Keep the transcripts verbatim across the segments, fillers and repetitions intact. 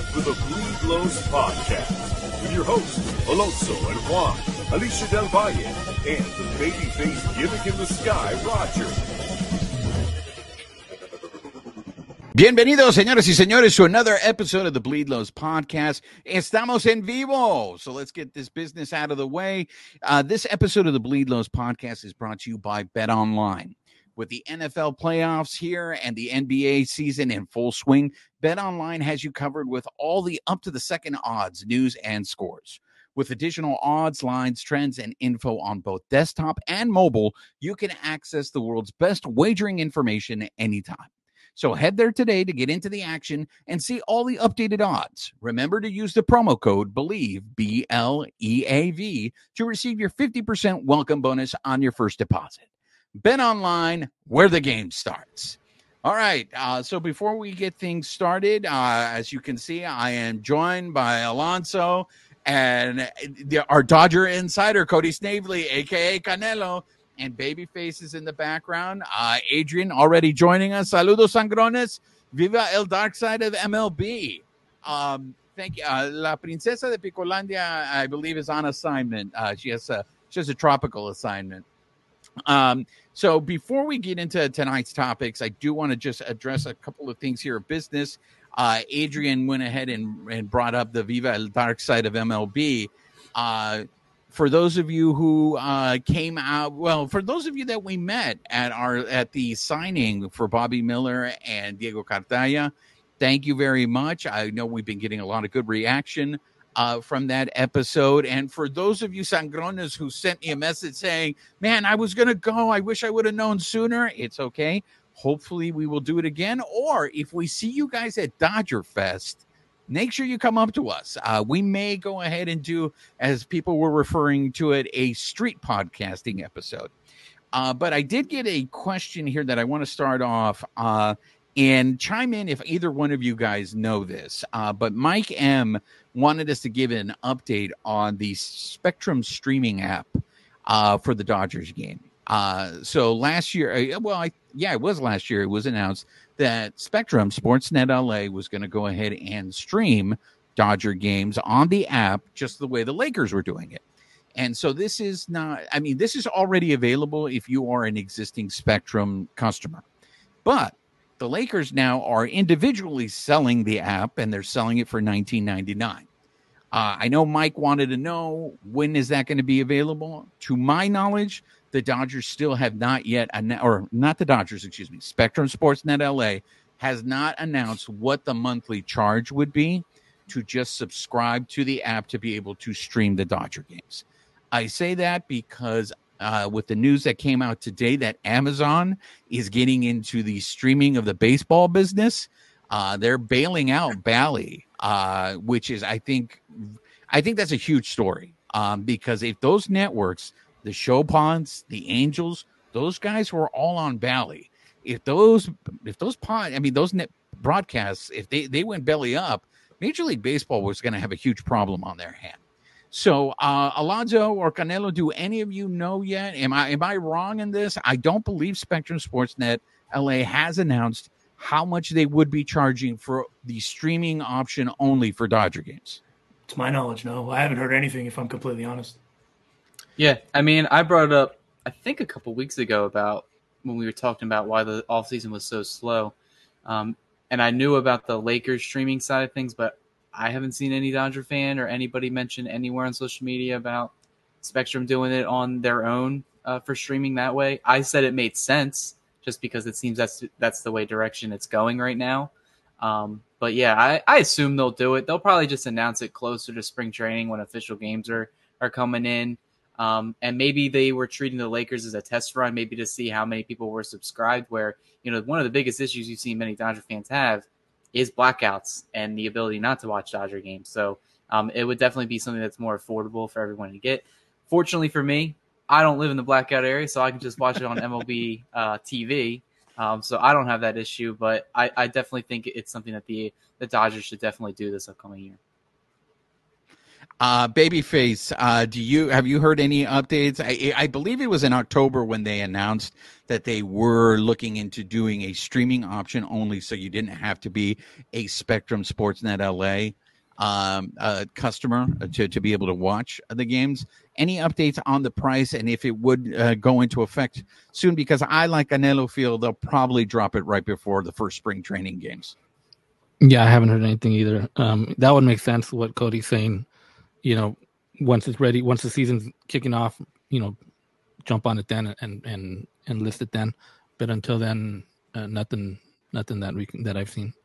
for the Bleed Lows Podcast with your hosts, Alonso and Juan, Alicia Del Valle, and the babyface gimmick in the sky, Roger. Bienvenidos, señores y señores, to another episode of the Bleed Lows Podcast. Estamos en vivo, so let's get this business out of the way. Uh, this episode of the Bleed Lows Podcast is brought to you by BetOnline. With the N F L playoffs here and the N B A season in full swing, BetOnline has you covered with all the up-to-the-second odds, news, and scores. With additional odds, lines, trends, and info on both desktop and mobile, you can access the world's best wagering information anytime. So head there today to get into the action and see all the updated odds. Remember to use the promo code BELIEVE, B L E A V, to receive your fifty percent welcome bonus on your first deposit. BetOnline, where the game starts. All right, uh, so before we get things started, uh, as you can see, I am joined by Alonso and the, our Dodger insider, Cody Snavely, a k a. Canelo, and babyface is in the background. Uh, Adrian already joining us. Saludos, sangrones. Viva el dark side of M L B. Um, thank you. Uh, La Princesa de Picolandia, I believe, is on assignment. Uh, she has a she has a tropical assignment. Um, so before we get into tonight's topics, I do want to just address a couple of things here of business. Uh, Adrian went ahead and, and brought up the Viva el dark side of M L B. Uh, for those of you who uh, came out, well, for those of you that we met at our at the signing for Bobby Miller and Diego Cartaya, thank you very much. I know we've been getting a lot of good reaction uh, from that episode. And for those of you sangrones who sent me a message saying, man, I was going to go, I wish I would have known sooner, it's okay. Hopefully we will do it again. Or if we see you guys at Dodger Fest, make sure you come up to us. Uh, we may go ahead and do, as people were referring to it, a street podcasting episode. Uh, but I did get a question here that I want to start off uh, and chime in if either one of you guys know this. Uh, but Mike M. wanted us to give an update on the Spectrum streaming app uh, for the Dodgers game. Uh, so last year, well, I, yeah, it was last year. It was announced that Spectrum Sportsnet L A was going to go ahead and stream Dodger games on the app, just the way the Lakers were doing it. And so this is not, I mean, this is already available if you are an existing Spectrum customer. But the Lakers now are individually selling the app, and they're selling it for nineteen ninety-nine. Uh, I know Mike wanted to know, when is that going to be available? To my knowledge, the Dodgers still have not yet, or not the Dodgers, excuse me, Spectrum Sportsnet L A has not announced what the monthly charge would be to just subscribe to the app to be able to stream the Dodger games. I say that because uh, with the news that came out today that Amazon is getting into the streaming of the baseball business, uh, they're bailing out Bally, uh, which is, I think, I think that's a huge story um, because if those networks, the Chopins, the Angels, those guys were all on Bally. If those, if those pod, I mean, those net broadcasts, if they, they went belly up, Major League Baseball was going to have a huge problem on their hand. So, uh, Alonso or Canelo, do any of you know yet? Am I am I wrong in this? I don't believe Spectrum Sportsnet L A has announced how much they would be charging for the streaming option only for Dodger games. To my knowledge, no. I haven't heard anything, if I'm completely honest. Yeah, I mean, I brought it up, I think, a couple weeks ago about when we were talking about why the offseason was so slow. Um, and I knew about the Lakers streaming side of things, but I haven't seen any Dodger fan or anybody mention anywhere on social media about Spectrum doing it on their own uh, for streaming that way. I said it made sense just because it seems that's that's the way direction it's going right now. Um, but yeah, I, I assume they'll do it. They'll probably just announce it closer to spring training when official games are, are coming in. Um, and maybe they were treating the Lakers as a test run, maybe to see how many people were subscribed, where, you know, one of the biggest issues you've seen many Dodger fans have is blackouts and the ability not to watch Dodger games. So um, it would definitely be something that's more affordable for everyone to get. Fortunately for me, I don't live in the blackout area, so I can just watch it on M L B uh, T V. Um, so I don't have that issue, but I, I definitely think it's something that the, the Dodgers should definitely do this upcoming year. Uh, Babyface, uh, do you have you heard any updates? I, I believe it was in October when they announced that they were looking into doing a streaming option only, so you didn't have to be a Spectrum Sportsnet L A um, uh, customer to, to be able to watch the games. Any updates on the price and if it would uh, go into effect soon? Because I, like Canelo, feel they'll probably drop it right before the first spring training games. Yeah, I haven't heard anything either. Um, that would make sense, what Cody's saying. You know, once it's ready, once the season's kicking off, you know, jump on it then and and and list it then. But until then, uh, nothing, nothing that we can, that I've seen.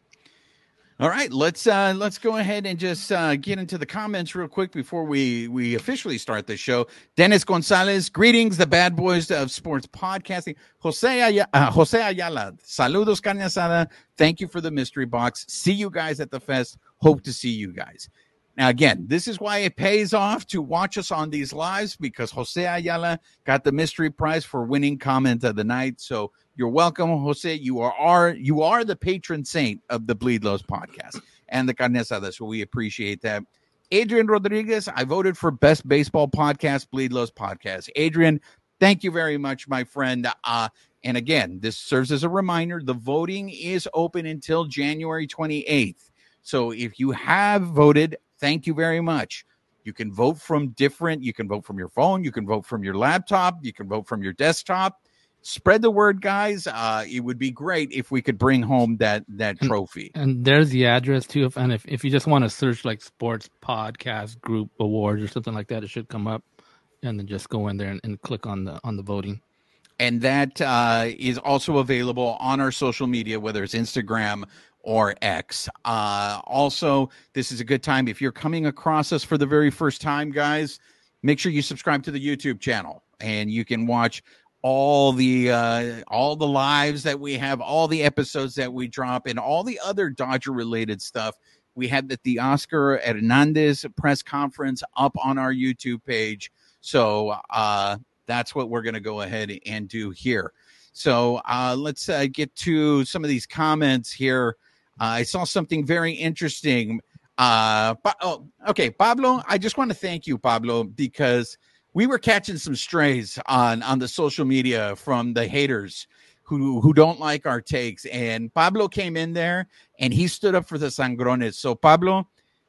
All right, let's uh, let's go ahead and just uh, get into the comments real quick before we we officially start the show. Dennis Gonzalez, greetings, the bad boys of sports podcasting. Jose Ay- uh, Jose Ayala, saludos, carne asada. Thank you for the mystery box. See you guys at the fest. Hope to see you guys. Now, again, this is why it pays off to watch us on these lives, because Jose Ayala got the mystery prize for winning comment of the night. So you're welcome, Jose. You are, are you are the patron saint of the Bleed Lows podcast and the Carne Asada, so we appreciate that. Adrian Rodriguez, I voted for best baseball podcast, Bleed Lows podcast. Adrian, thank you very much, my friend. Uh, and again, this serves as a reminder. The voting is open until January twenty-eighth. So if you have voted, thank you very much. You can vote from different, you can vote from your phone, you can vote from your laptop, you can vote from your desktop. Spread the word, guys. Uh, it would be great if we could bring home that that trophy. And, and there's the address too. If, and if, if you just want to search like sports podcast group awards or something like that, it should come up. And then just go in there and, and click on the on the voting. And that uh, is also available on our social media, whether it's Instagram or X. Uh, also, this is a good time. If you're coming across us for the very first time, guys, make sure you subscribe to the YouTube channel, and you can watch all the uh, all the lives that we have, all the episodes that we drop, and all the other Dodger-related stuff. We had the, the Oscar Hernandez press conference up on our YouTube page. So uh, that's what we're going to go ahead and do here. So uh, let's uh, get to some of these comments here. Uh, I saw something very interesting. Uh, but, oh, okay, Pablo, I just want to thank you, Pablo, because we were catching some strays on, on the social media from the haters who, who don't like our takes. And Pablo came in there and he stood up for the Sangrones. So, Pablo,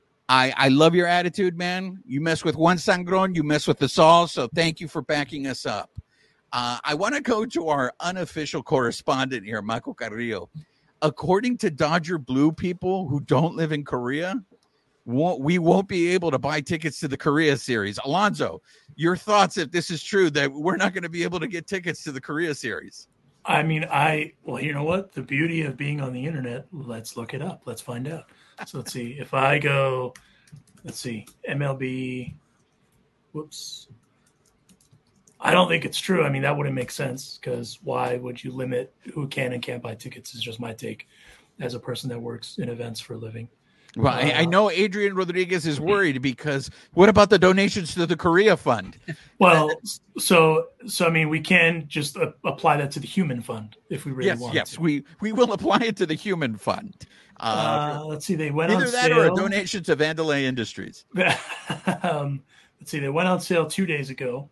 I, I love your attitude, man. You mess with one Sangron, you mess with us all. So thank you for backing us up. Uh, I want to go to our unofficial correspondent here, Marco Carrillo. According to Dodger Blue people who don't live in Korea, won't, we won't be able to buy tickets to the Korea series. Alonzo, your thoughts if this is true, that we're not going to be able to get tickets to the Korea series? I mean, I, well, you know what? The beauty of being on the internet, let's look it up. Let's find out. So let's see. If I go, let's see, M L B, whoops. I don't think it's true. I mean, that wouldn't make sense, because why would you limit who can and can't buy tickets is just my take as a person that works in events for a living. Well, I, I know Adrian Rodriguez is worried because what about the donations to the Korea Fund? Well, so so I mean, we can just uh, apply that to the Human Fund if we really yes, want yes, to. Yes, we we will apply it to the Human Fund. Uh, uh, let's see, they went either on that sale. or a donation to Vandalay Industries. um, let's see, they went on sale two days ago.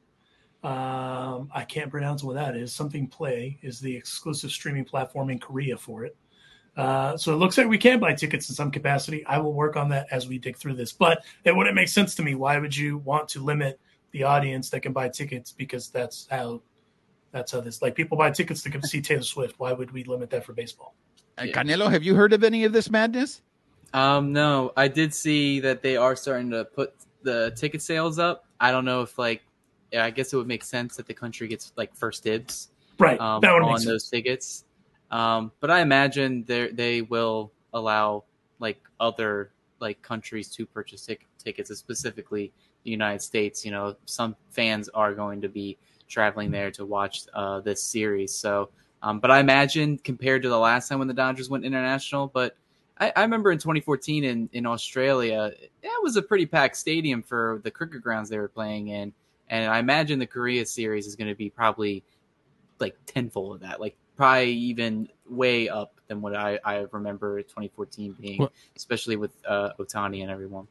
Um, I can't pronounce what that is. Something Play is the exclusive streaming platform in Korea for it. Uh, so it looks like we can buy tickets in some capacity. I will work on that as we dig through this, but it wouldn't make sense to me. Why would you want to limit the audience that can buy tickets? Because that's how, that's how this, like, people buy tickets to come see Taylor Swift. Why would we limit that for baseball? Uh, Canelo, have you heard of any of this madness? Um, no, I did see that they are starting to put the ticket sales up. I don't know if, like, yeah, I guess it would make sense that the country gets like first dibs, right? Um, that would on make those sense. tickets. Um, but I imagine they they will allow like other like countries to purchase tic- tickets, specifically the United States. You know, some fans are going to be traveling there to watch uh, this series. So, um, but I imagine compared to the last time when the Dodgers went international, but I, I remember in twenty fourteen in in Australia, that was a pretty packed stadium for the cricket grounds they were playing in. And I imagine the Korea series is going to be probably like tenfold of that, like probably even way up than what I, I remember twenty fourteen being, well, especially with uh, Ohtani and everyone.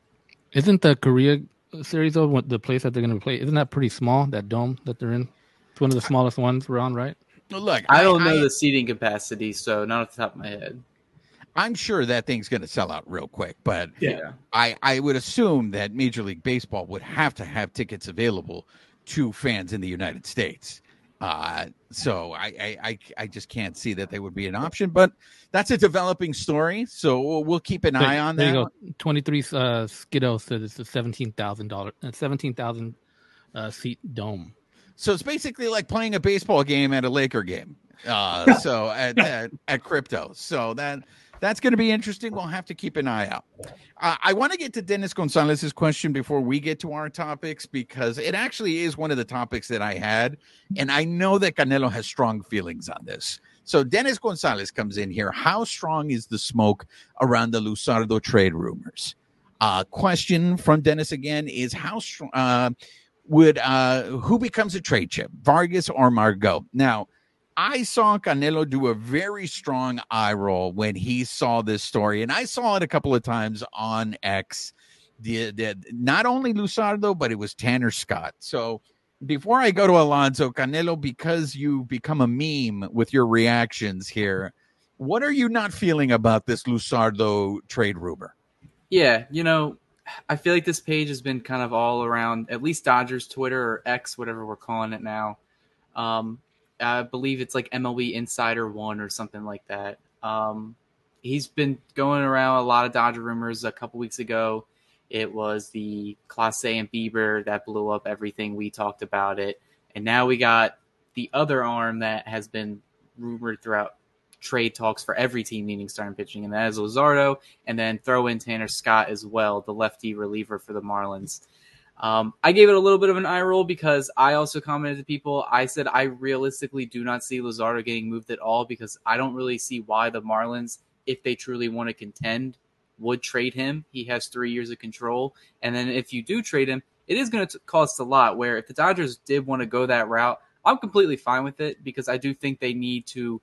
Isn't the Korea series though what the place that they're going to play? Isn't that pretty small? That dome that they're in. It's one of the smallest ones we're on, right? Look, I I don't know I, the seating capacity, so not off the top of my head. I'm sure that thing's going to sell out real quick, but Yeah. I, I would assume that Major League Baseball would have to have tickets available to fans in the United States. Uh, so I, I, I, I just can't see that they would be an option, but that's a developing story. So we'll, we'll keep an There, eye on there that. you go. twenty-three uh, Skiddo said it's a seventeen thousand dollars, seventeen thousand uh, seat dome. So it's basically like playing a baseball game at a Laker game. Uh, so at, at, at crypto. So that, that's going to be interesting. We'll have to keep an eye out. Uh, I want to get to Dennis Gonzalez's question before we get to our topics, because it actually is one of the topics that I had. And I know that Canelo has strong feelings on this. So Dennis Gonzalez comes in here. How strong is the smoke around the Luzardo trade rumors? Uh, question from Dennis again is how strong uh, would uh, who becomes a trade chip, Vargas or Margot? Now, I saw Canelo do a very strong eye roll when he saw this story, and I saw it a couple of times on X. The, the, not only Luzardo, but it was Tanner Scott. So before I go to Alonso, Canelo, because you become a meme with your reactions here, what are you not feeling about this Luzardo trade rumor? Yeah, you know, I feel like this page has been kind of all around, at least Dodgers Twitter or X, whatever we're calling it now. Um, I believe it's like M L B Insider One or something like that. Um, he's been going around a lot of Dodger rumors. A couple weeks ago, it was the Clase and Bieber that blew up everything. We talked about it. And now we got the other arm that has been rumored throughout trade talks for every team needing starting pitching, and that is Luzardo, and then throw in Tanner Scott as well, the lefty reliever for the Marlins. Um, I gave it a little bit of an eye roll because I also commented to people. I said I realistically do not see Luzardo getting moved at all because I don't really see why the Marlins, if they truly want to contend, would trade him. He has three years of control. And then if you do trade him, it is going to cost a lot, where if the Dodgers did want to go that route, I'm completely fine with it because I do think they need to,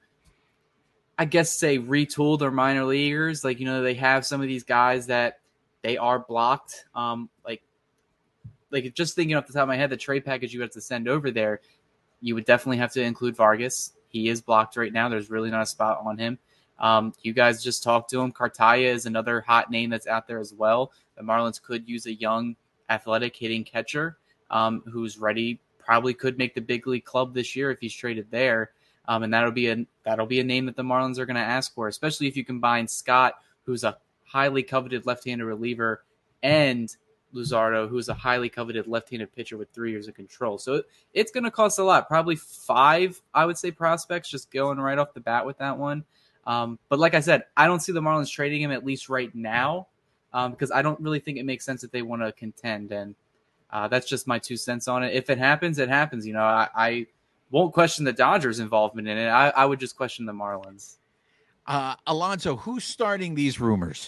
I guess, say retool their minor leaguers. Like, you know, they have some of these guys that they are blocked. Um, like, Like just thinking off the top of my head, the trade package you have to send over there, you would definitely have to include Vargas. He is blocked right now. There's really not a spot on him. Um, you guys just talked to him. Cartaya is another hot name that's out there as well. The Marlins could use a young, athletic hitting catcher um, who's ready. Probably could make the big league club this year if he's traded there. Um, and that'll be a that'll be a name that the Marlins are going to ask for, especially if you combine Scott, who's a highly coveted left-handed reliever, and Luzardo, who's a highly coveted left-handed pitcher with three years of control. So it's going to cost a lot, probably five, I would say, prospects, just going right off the bat with that one. Um, but like I said, I don't see the Marlins trading him, at least right now, um, because I don't really think it makes sense that they want to contend. And uh, that's just my two cents on it. If it happens, it happens. You know, I, I won't question the Dodgers' involvement in it. I, I would just question the Marlins. Uh, Alonso, who's starting these rumors?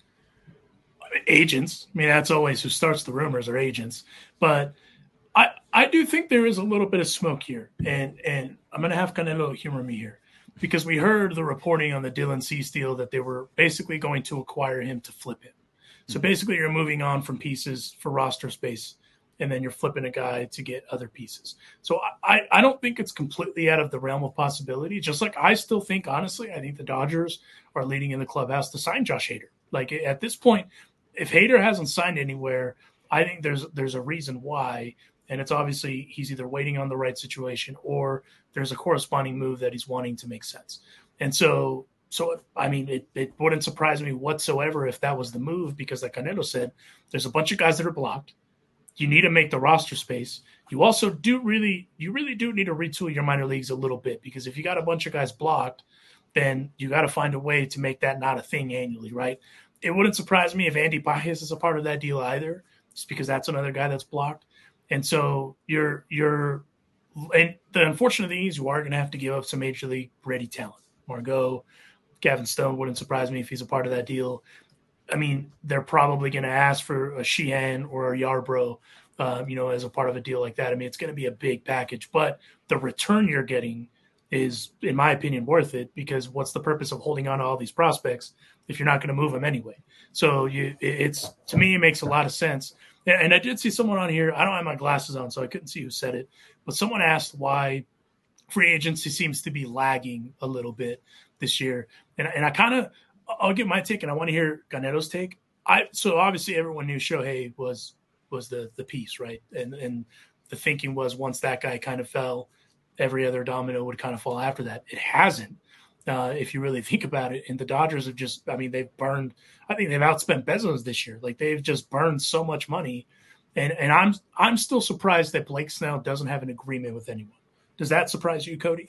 Agents. I mean, that's always who starts the rumors are agents. But I I do think there is a little bit of smoke here. And and I'm going to have Canelo humor me here because we heard the reporting on the Dylan Cease deal that they were basically going to acquire him to flip him. So basically you're moving on from pieces for roster space, and then you're flipping a guy to get other pieces. So I, I don't think it's completely out of the realm of possibility. Just like I still think, honestly, I think the Dodgers are leading in the clubhouse to sign Josh Hader. Like at this point, if Hader hasn't signed anywhere, I think there's there's a reason why, and it's obviously he's either waiting on the right situation or there's a corresponding move that he's wanting to make sense. And so, so I mean, it, it wouldn't surprise me whatsoever if that was the move because, like Canelo said, there's a bunch of guys that are blocked. You need to make the roster space. You also do really, you really do need to retool your minor leagues a little bit because if you got a bunch of guys blocked, then you got to find a way to make that not a thing annually, right? It wouldn't surprise me if Andy Baez is a part of that deal either, just because that's another guy that's blocked. And so you're you're and the unfortunate thing is you are going to have to give up some major league ready talent. Margot, Gavin Stone wouldn't surprise me if he's a part of that deal. I mean, they're probably going to ask for a Sheehan or a Yarbrough, um, you know, as a part of a deal like that. I mean, it's going to be a big package, but the return you're getting is, in my opinion, worth it, because what's the purpose of holding on to all these prospects if you're not going to move them anyway? So you, it's, to me, it makes a lot of sense. And, and I did see someone on here, I don't have my glasses on, so I couldn't see who said it, but someone asked why free agency seems to be lagging a little bit this year. And, and I kind of, I'll give my take, and I want to hear Ganetto's take. I, so obviously everyone knew Shohei was, was the, the piece, right? And, and the thinking was once that guy kind of fell, every other domino would kind of fall after that. It hasn't, uh, if you really think about it. And the Dodgers have just, I mean, they've burned, I think they've outspent Bezos this year. Like, they've just burned so much money. And and I'm I'm still surprised that Blake Snell doesn't have an agreement with anyone. Does that surprise you, Cody?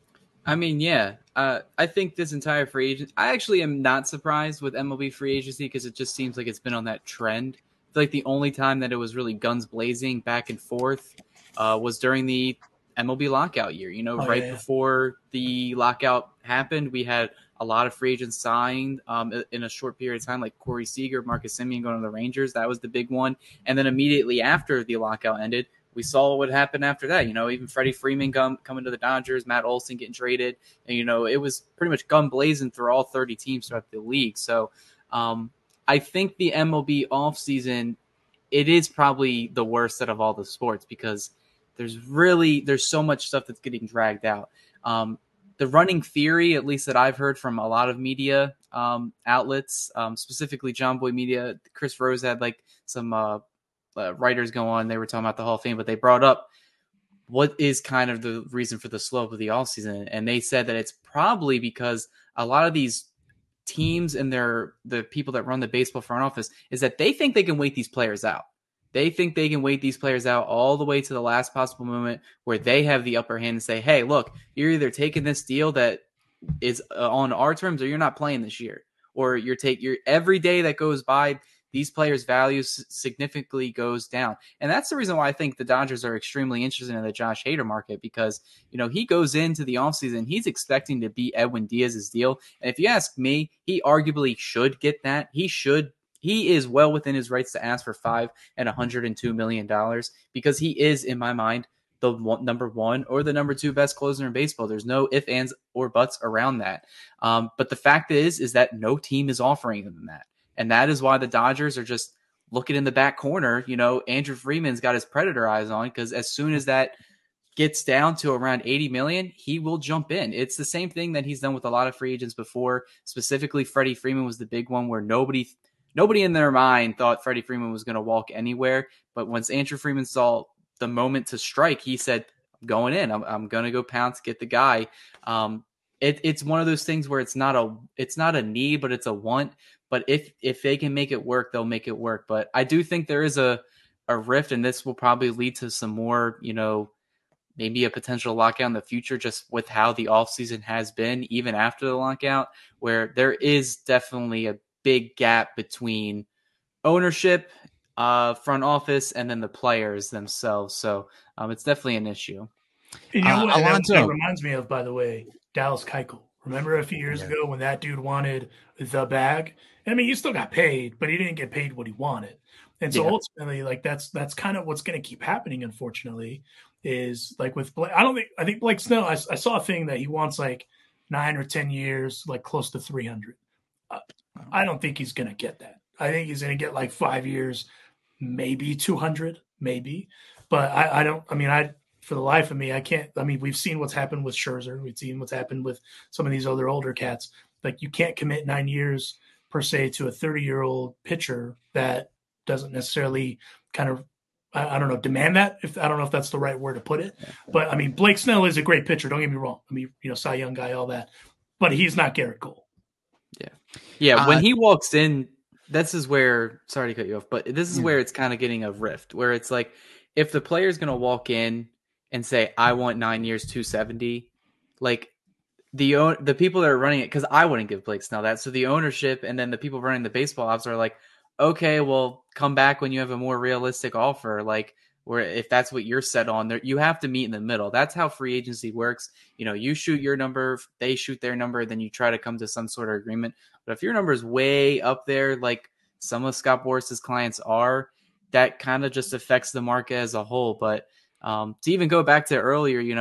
I mean, yeah. Uh, I think this entire free agent, I actually am not surprised with M L B free agency, because it just seems like it's been on that trend. I feel like the only time that it was really guns blazing back and forth uh, was during the M L B lockout year. You know, oh, right yeah, yeah. before the lockout happened, we had a lot of free agents signed um, in a short period of time, like Corey Seager, Marcus Semien going to the Rangers. That was the big one. And then immediately after the lockout ended, we saw what happened after that. You know, even Freddie Freeman come, coming to the Dodgers, Matt Olson getting traded. And, you know, it was pretty much gun blazing through all thirty teams throughout the league. So um, I think the M L B offseason, it is probably the worst out of all the sports, because there's really, there's so much stuff that's getting dragged out. Um, the running theory, at least that I've heard from a lot of media um, outlets, um, specifically John Boy Media, Chris Rose had like some uh, uh, writers go on. They were talking about the Hall of Fame, but they brought up what is kind of the reason for the slope of the offseason. And they said that it's probably because a lot of these teams and their the people that run the baseball front office is that they think they can wait these players out. They think they can wait these players out all the way to the last possible moment where they have the upper hand and say, hey, look, you're either taking this deal that is uh, on our terms, or you're not playing this year. Or you're take your every day that goes by, these players' value significantly goes down. And that's the reason why I think the Dodgers are extremely interested in the Josh Hader market, because, you know, he goes into the offseason, he's expecting to beat Edwin Diaz's deal. And if you ask me, he arguably should get that. He should He is well within his rights to ask for five and one hundred two million dollars, because he is, in my mind, the one, number one or the number two best closer in baseball. There's no ifs, ands, or buts around that. Um, but the fact is, is that no team is offering him that. And that is why the Dodgers are just looking in the back corner. You know, Andrew Freeman's got his predator eyes on, because as soon as that gets down to around eighty million, he will jump in. It's the same thing that he's done with a lot of free agents before. Specifically, Freddie Freeman was the big one where nobody Nobody in their mind thought Freddie Freeman was going to walk anywhere. But once Andrew Freeman saw the moment to strike, he said, I'm going in. I'm, I'm going to go pounce, get the guy. Um, it, it's one of those things where it's not a it's not a need, but it's a want. But if if they can make it work, they'll make it work. But I do think there is a, a rift, and this will probably lead to some more, you know, maybe a potential lockout in the future, just with how the offseason has been, even after the lockout, where there is definitely a big gap between ownership, uh, front office, and then the players themselves. So um, it's definitely an issue. You know Uh, what that, Alonso. that reminds me of, by the way, Dallas Keuchel. Remember a few years Yeah. ago when that dude wanted the bag? I mean, he still got paid, but he didn't get paid what he wanted. And so Yeah. ultimately, like that's that's kind of what's going to keep happening. Unfortunately, is like with Blake, I don't think I think Blake Snell. I, I saw a thing that he wants like nine or ten years, like close to three hundred. Uh, I don't think he's going to get that. I think he's going to get like five years, maybe two hundred, maybe. But I, I don't. I mean, I for the life of me, I can't. I mean, we've seen what's happened with Scherzer. We've seen what's happened with some of these other older cats. Like you can't commit nine years per se to a thirty-year-old pitcher that doesn't necessarily kind of, I, I don't know, demand that. If I don't know if that's the right word to put it. But I mean, Blake Snell is a great pitcher. Don't get me wrong. I mean, you know, Cy Young guy, all that. But he's not Garrett Cole. Yeah. Yeah. Uh, When he walks in, this is where, sorry to cut you off, but this is Yeah. where it's kind of getting a rift, where it's like, if the player's going to walk in and say, I want nine years, two seventy, like the own, the people that are running it, because I wouldn't give Blake Snell that. So the ownership and then the people running the baseball ops are like, okay, well, come back when you have a more realistic offer. Like, where if that's what you're set on, there, you have to meet in the middle. That's how free agency works. You know, you shoot your number, they shoot their number, then you try to come to some sort of agreement. But if your number is way up there, like some of Scott Boras's clients are, that kind of just affects the market as a whole. But um, to even go back to earlier, you know,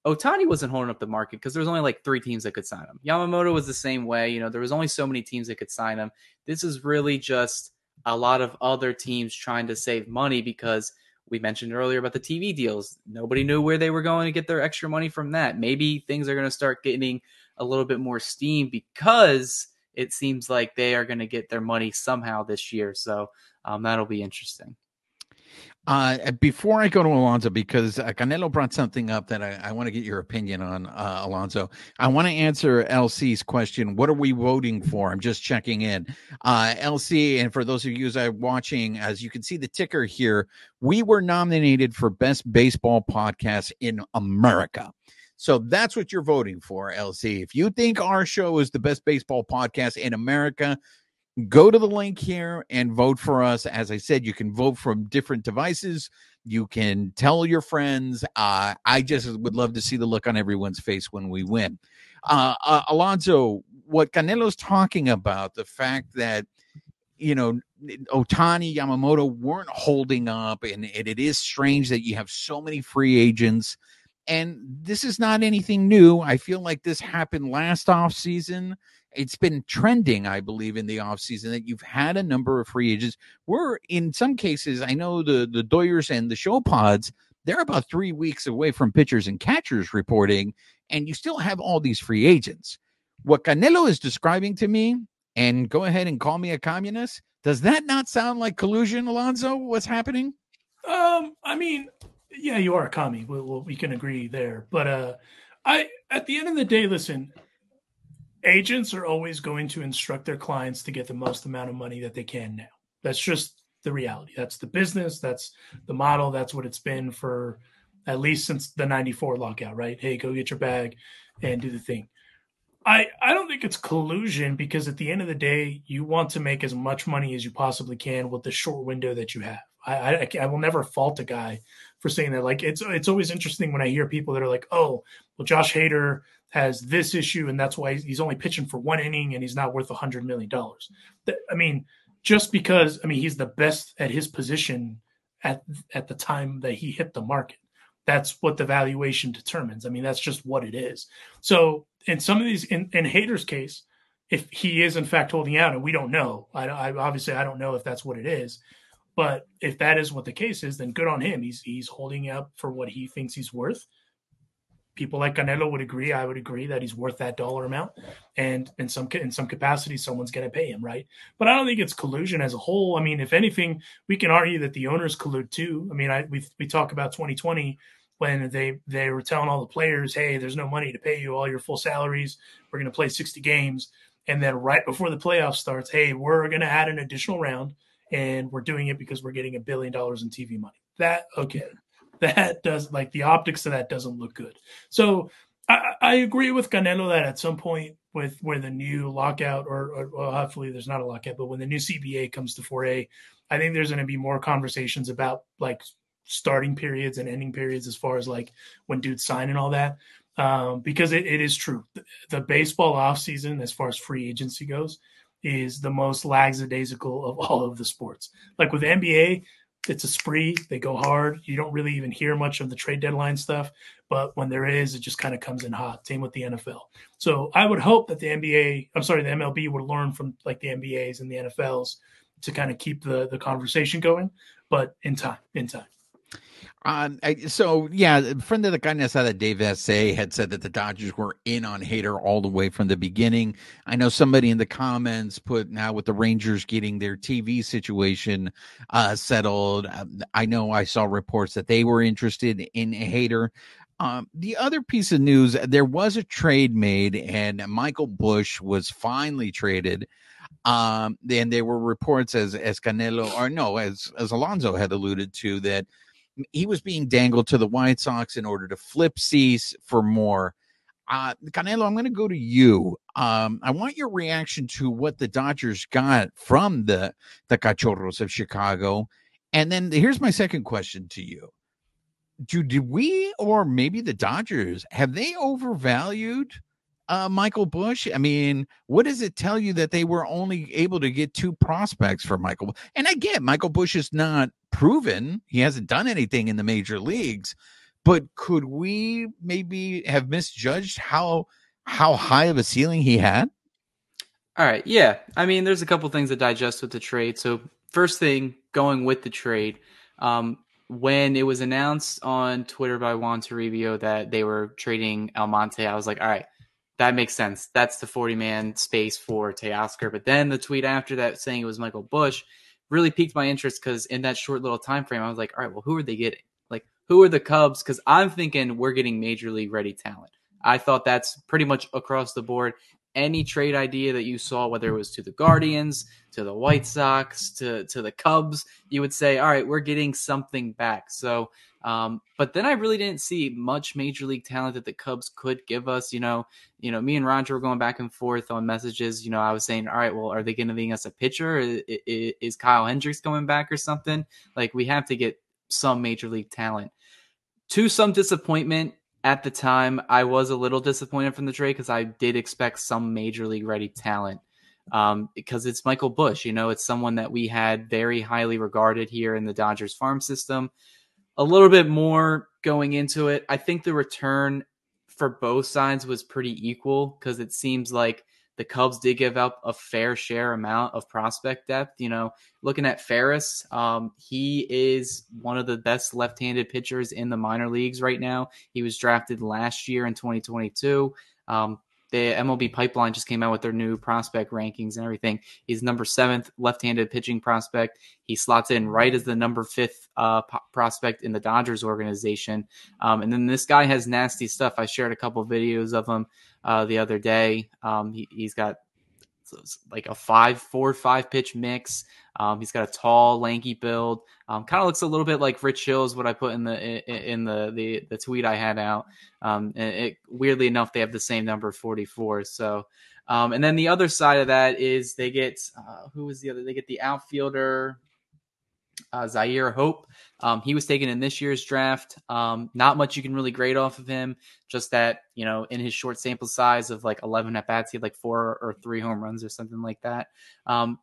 Ohtani wasn't holding up the market because there was only like three teams that could sign him. Yamamoto was the same way. You know, there was only so many teams that could sign him. This is really just a lot of other teams trying to save money because we mentioned earlier about the T V deals. Nobody knew where they were going to get their extra money from that. Maybe things are going to start getting a little bit more steam because it seems like they are going to get their money somehow this year. So um, that'll be interesting. Uh, before I go to Alonso, because uh, Canelo brought something up that I, I want to get your opinion on, uh, Alonso. I want to answer L C's question. What are we voting for? I'm just checking in. Uh, L C, and for those of you who are watching, as you can see the ticker here, we were nominated for Best Baseball Podcast in America. So that's what you're voting for, L C. If you think our show is the best baseball podcast in America, go to the link here and vote for us. As I said, you can vote from different devices. You can tell your friends. Uh, I just would love to see the look on everyone's face when we win. Uh, uh, Alonso, what Canelo's talking about, the fact that, you know, Ohtani, Yamamoto weren't holding up, and, and it is strange that you have so many free agents. And this is not anything new. I feel like this happened last offseason. It's been trending, I believe, in the offseason that you've had a number of free agents. We're, in some cases, I know the, the Doyers and the show pods, they're about three weeks away from pitchers and catchers reporting, and you still have all these free agents. What Canelo is describing to me, and go ahead and call me a communist, does that not sound like collusion, Alonso, what's happening? Um, I mean, yeah, you are a commie. We, we, we can agree there. But uh, I, at the end of the day, listen, agents are always going to instruct their clients to get the most amount of money that they can now. That's just the reality. That's the business. That's the model. That's what it's been for at least since the ninety-four lockout, right? Hey, go get your bag and do the thing. I, I don't think it's collusion because at the end of the day, you want to make as much money as you possibly can with the short window that you have. I, I, I will never fault a guy for saying that. Like, it's it's always interesting when I hear people that are like, oh, well, Josh Hader has this issue, and that's why he's only pitching for one inning and he's not worth one hundred million dollars. I mean, just because, I mean, he's the best at his position at at the time that he hit the market. That's what the valuation determines. I mean, that's just what it is. So in some of these, in, in Hader's case, if he is in fact holding out, and we don't know, I, I obviously I don't know if that's what it is, but if that is what the case is, then good on him. He's he's holding out for what he thinks he's worth. People like Canelo would agree. I would agree that he's worth that dollar amount, and in some in some capacity, someone's going to pay him, right? But I don't think it's collusion as a whole. I mean, if anything, we can argue that the owners collude too. I mean, I we we talk about twenty twenty when they they were telling all the players, "Hey, there's no money to pay you all your full salaries. We're going to play sixty games," and then right before the playoff starts, "Hey, we're going to add an additional round, and we're doing it because we're getting a billion dollars in T V money." That okay. That does, like, the optics of that doesn't look good. So I, I agree with Canelo that at some point with where the new lockout or, or well, hopefully there's not a lockout, but when the new C B A comes to four A, I think there's going to be more conversations about like starting periods and ending periods as far as like when dudes sign and all that. Um, because it, it is true. The, the baseball offseason, as far as free agency goes, is the most lackadaisical of all of the sports. Like with the N B A, it's a spree. They go hard. You don't really even hear much of the trade deadline stuff. But when there is, it just kind of comes in hot. Same with the N F L. So I would hope that the N B A, I'm sorry, the M L B would learn from like the N B As and the N F Ls to kind of keep the, the conversation going. But in time, in time. Uh, I, so, yeah, a friend of the kindness out of Dave S A had said that the Dodgers were in on Hader all the way from the beginning. I know somebody in the comments put now with the Rangers getting their T V situation uh, settled. I know I saw reports that they were interested in Hader. Um, the other piece of news, there was a trade made and Michael Busch was finally traded. Um, and there were reports as, as Canelo, or no, as, as Alonso had alluded to, that he was being dangled to the White Sox in order to flip Cease for more. Uh, Canelo, I'm going to go to you. Um, I want your reaction to what the Dodgers got from the, the Cachorros of Chicago. And then here's my second question to you. Do, do we, or maybe the Dodgers, have they overvalued uh, Michael Busch? I mean, what does it tell you that they were only able to get two prospects for Michael? And I get Michael Busch is not proven. He hasn't done anything in the major leagues, but could we maybe have misjudged how how high of a ceiling he had? All right, yeah. I mean, there's a couple things to digest with the trade. So first thing, going with the trade, um, when it was announced on Twitter by Juan Toribio that they were trading Almonte, I was like, all right, that makes sense. That's the forty-man space for Teoscar. But then the tweet after that saying it was Michael Busch really piqued my interest because in that short little time frame, I was like, all right, well, who are they getting? Like, who are the Cubs? Because I'm thinking we're getting major league ready talent. I thought that's pretty much across the board. Any trade idea that you saw, whether it was to the Guardians, to the White Sox, to, to the Cubs, you would say, all right, we're getting something back. So, um, but then I really didn't see much major league talent that the Cubs could give us. You know, you know, me and Roger were going back and forth on messages. You know, I was saying, all right, well, are they giving us a pitcher? Is, is Kyle Hendricks coming back or something? Like, we have to get some major league talent. To some disappointment, at the time, I was a little disappointed from the trade because I did expect some major league ready talent um, because it's Michael Busch. You know, it's someone that we had very highly regarded here in the Dodgers farm system. A little bit more going into it. I think the return for both sides was pretty equal because it seems like the Cubs did give up a fair share amount of prospect depth. You know, looking at Ferris, um, he is one of the best left-handed pitchers in the minor leagues right now. He was drafted last year in twenty twenty-two. Um, the M L B Pipeline just came out with their new prospect rankings and everything. He's number seventh left-handed pitching prospect. He slots in right as the number fifth uh, po- prospect in the Dodgers organization. Um, and then this guy has nasty stuff. I shared a couple videos of him uh, the other day. Um, he, he's got like a five, four, five pitch mix. Um, he's got a tall, lanky build. Um, kind of looks a little bit like Rich Hills, what I put in the in, in the, the the tweet I had out. Um, and it, weirdly enough, they have the same number, forty-four. So, um, and then the other side of that is they get uh, who was the other? They get the outfielder. Uh, Zaire Hope. Um, he was taken in this year's draft. Um, not much you can really grade off of him. Just that, you know, in his short sample size of like eleven at bats, he had like four or three home runs or something like that. Um,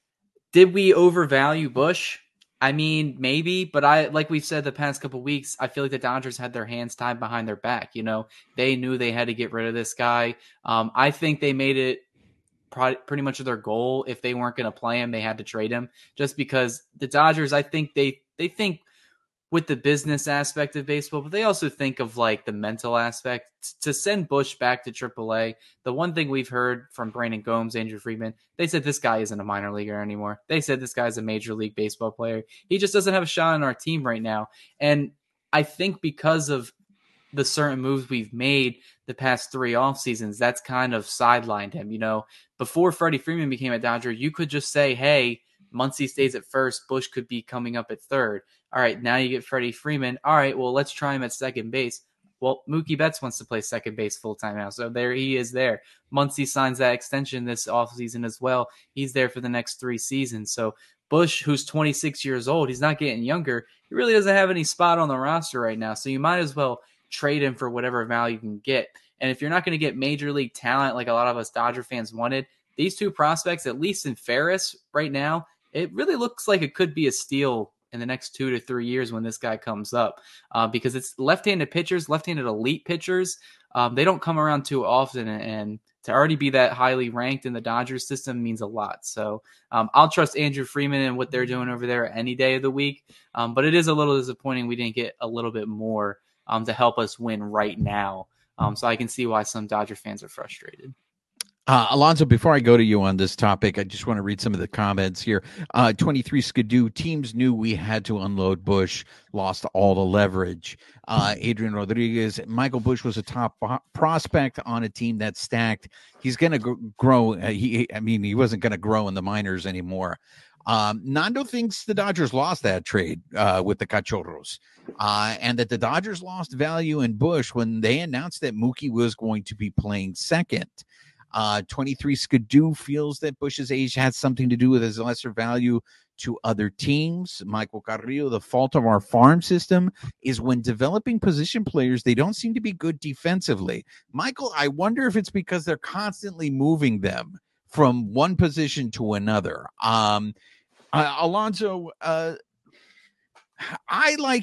did we overvalue Busch? I mean, maybe, but I, like we've said the past couple of weeks, I feel like the Dodgers had their hands tied behind their back. You know, they knew they had to get rid of this guy. Um, I think they made it pretty much their goal. If they weren't going to play him, they had to trade him, just because the Dodgers, I think they, they think with the business aspect of baseball, but they also think of like the mental aspect. To send Busch back to triple A, the one thing we've heard from Brandon Gomes, Andrew Friedman, they said this guy isn't a minor leaguer anymore. They said this guy's a major league baseball player. He just doesn't have a shot on our team right now. And I think because of the certain moves we've made the past three off seasons, that's kind of sidelined him. You know, before Freddie Freeman became a Dodger, you could just say, hey, Muncy stays at first, Busch could be coming up at third. All right, now you get Freddie Freeman. All right, well, let's try him at second base. Well, Mookie Betts wants to play second base full-time now, so there he is there. Muncy signs that extension this offseason as well. He's there for the next three seasons. So Busch, who's twenty-six years old, he's not getting younger. He really doesn't have any spot on the roster right now, so you might as well trade him for whatever value you can get. And if you're not going to get major league talent like a lot of us Dodger fans wanted, these two prospects, at least in Ferris right now, it really looks like it could be a steal in the next two to three years when this guy comes up, uh, because it's left-handed pitchers, left-handed elite pitchers. Um, they don't come around too often, and, and to already be that highly ranked in the Dodgers system means a lot. So um, I'll trust Andrew Freeman and what they're doing over there any day of the week. Um, but it is a little disappointing we didn't get a little bit more um, to help us win right now. Um, so I can see why some Dodger fans are frustrated. Uh, Alonso, before I go to you on this topic, I just want to read some of the comments here. Uh, twenty-three Skidoo, teams knew we had to unload Busch, lost all the leverage. Uh, Adrian Rodriguez, Michael Busch was a top prospect on a team that's stacked. He's going to grow. Uh, he, I mean, he wasn't going to grow in the minors anymore. Um, Nando thinks the Dodgers lost that trade uh, with the Cachorros, uh, and that the Dodgers lost value in Busch when they announced that Mookie was going to be playing second. Uh, twenty-three Skidoo feels that Busch's age has something to do with his lesser value to other teams. Michael Carrillo, the fault of our farm system is when developing position players, they don't seem to be good defensively. Michael, I wonder if it's because they're constantly moving them from one position to another. Um, uh, Alonso, uh, I like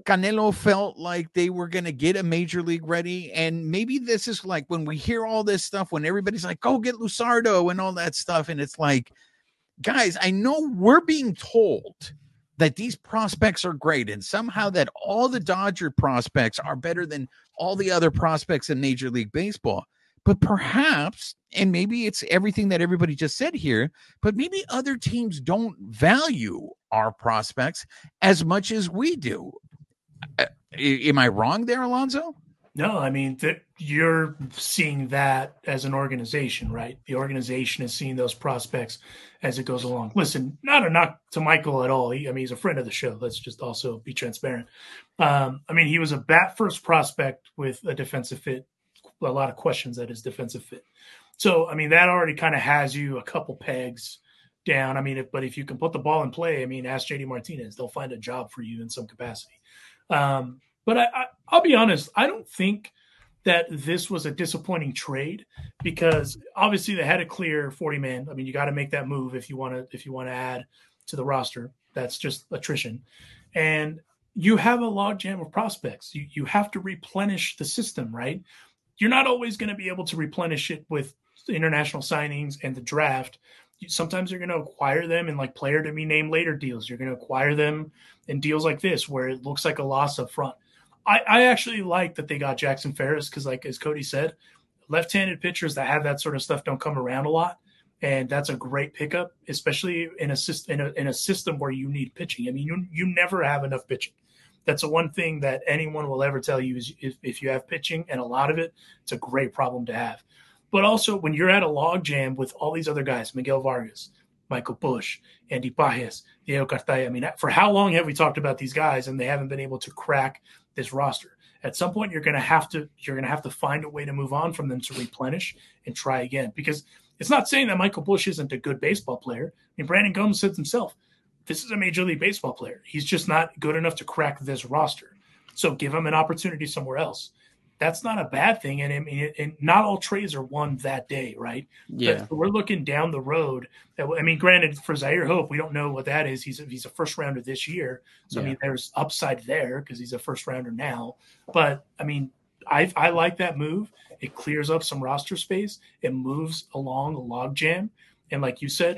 Canelo felt like they were going to get a major league ready. And maybe this is like when we hear all this stuff, when everybody's like, go get Luzardo and all that stuff. And it's like, guys, I know we're being told that these prospects are great and somehow that all the Dodger prospects are better than all the other prospects in Major League Baseball. But perhaps, and maybe it's everything that everybody just said here, but maybe other teams don't value our prospects as much as we do. Uh, am I wrong there, Alonso? No, I mean, th- you're seeing that as an organization, right? The organization is seeing those prospects as it goes along. Listen, not a knock to Michael at all. He, I mean, he's a friend of the show. Let's just also be transparent. Um, I mean, he was a bat first prospect with a defensive fit, a lot of questions at his defensive fit. So, I mean, that already kind of has you a couple pegs down. I mean, if, but if you can put the ball in play, I mean, ask J D Martinez, they'll find a job for you in some capacity. Um, But I, I, I'll be honest, I don't think that this was a disappointing trade because obviously they had a clear forty man. I mean, you got to make that move if you want to if you want to add to the roster. That's just attrition. And you have a logjam of prospects. You you have to replenish the system, right? You're not always going to be able to replenish it with international signings and the draft. Sometimes you're going to acquire them in like player to be named later deals. You're going to acquire them in deals like this where it looks like a loss up front. I, I actually like that they got Jackson Ferris because, like as Cody said, left-handed pitchers that have that sort of stuff don't come around a lot, and that's a great pickup, especially in a in a, in a system where you need pitching. I mean, you you never have enough pitching. That's the one thing that anyone will ever tell you is if, if you have pitching and a lot of it, it's a great problem to have. But also when you're at a log jam with all these other guys, Miguel Vargas, Michael Busch, Andy Pages, Diego Cartaya. I mean, for how long have we talked about these guys and they haven't been able to crack this roster? At some point, you're going to have to you're going to have to find a way to move on from them to replenish and try again. Because it's not saying that Michael Busch isn't a good baseball player. I mean, Brandon Gomes said himself, this is a major league baseball player. He's just not good enough to crack this roster. So give him an opportunity somewhere else. That's not a bad thing. And I mean, and not all trades are won that day, right? Yeah. But we're looking down the road. I mean, granted, for Zaire Hope, we don't know what that is. He's a, he's a first rounder this year. So, yeah. I mean, there's upside there because he's a first rounder now. But, I mean, I I like that move. It clears up some roster space. It moves along a log jam. And like you said,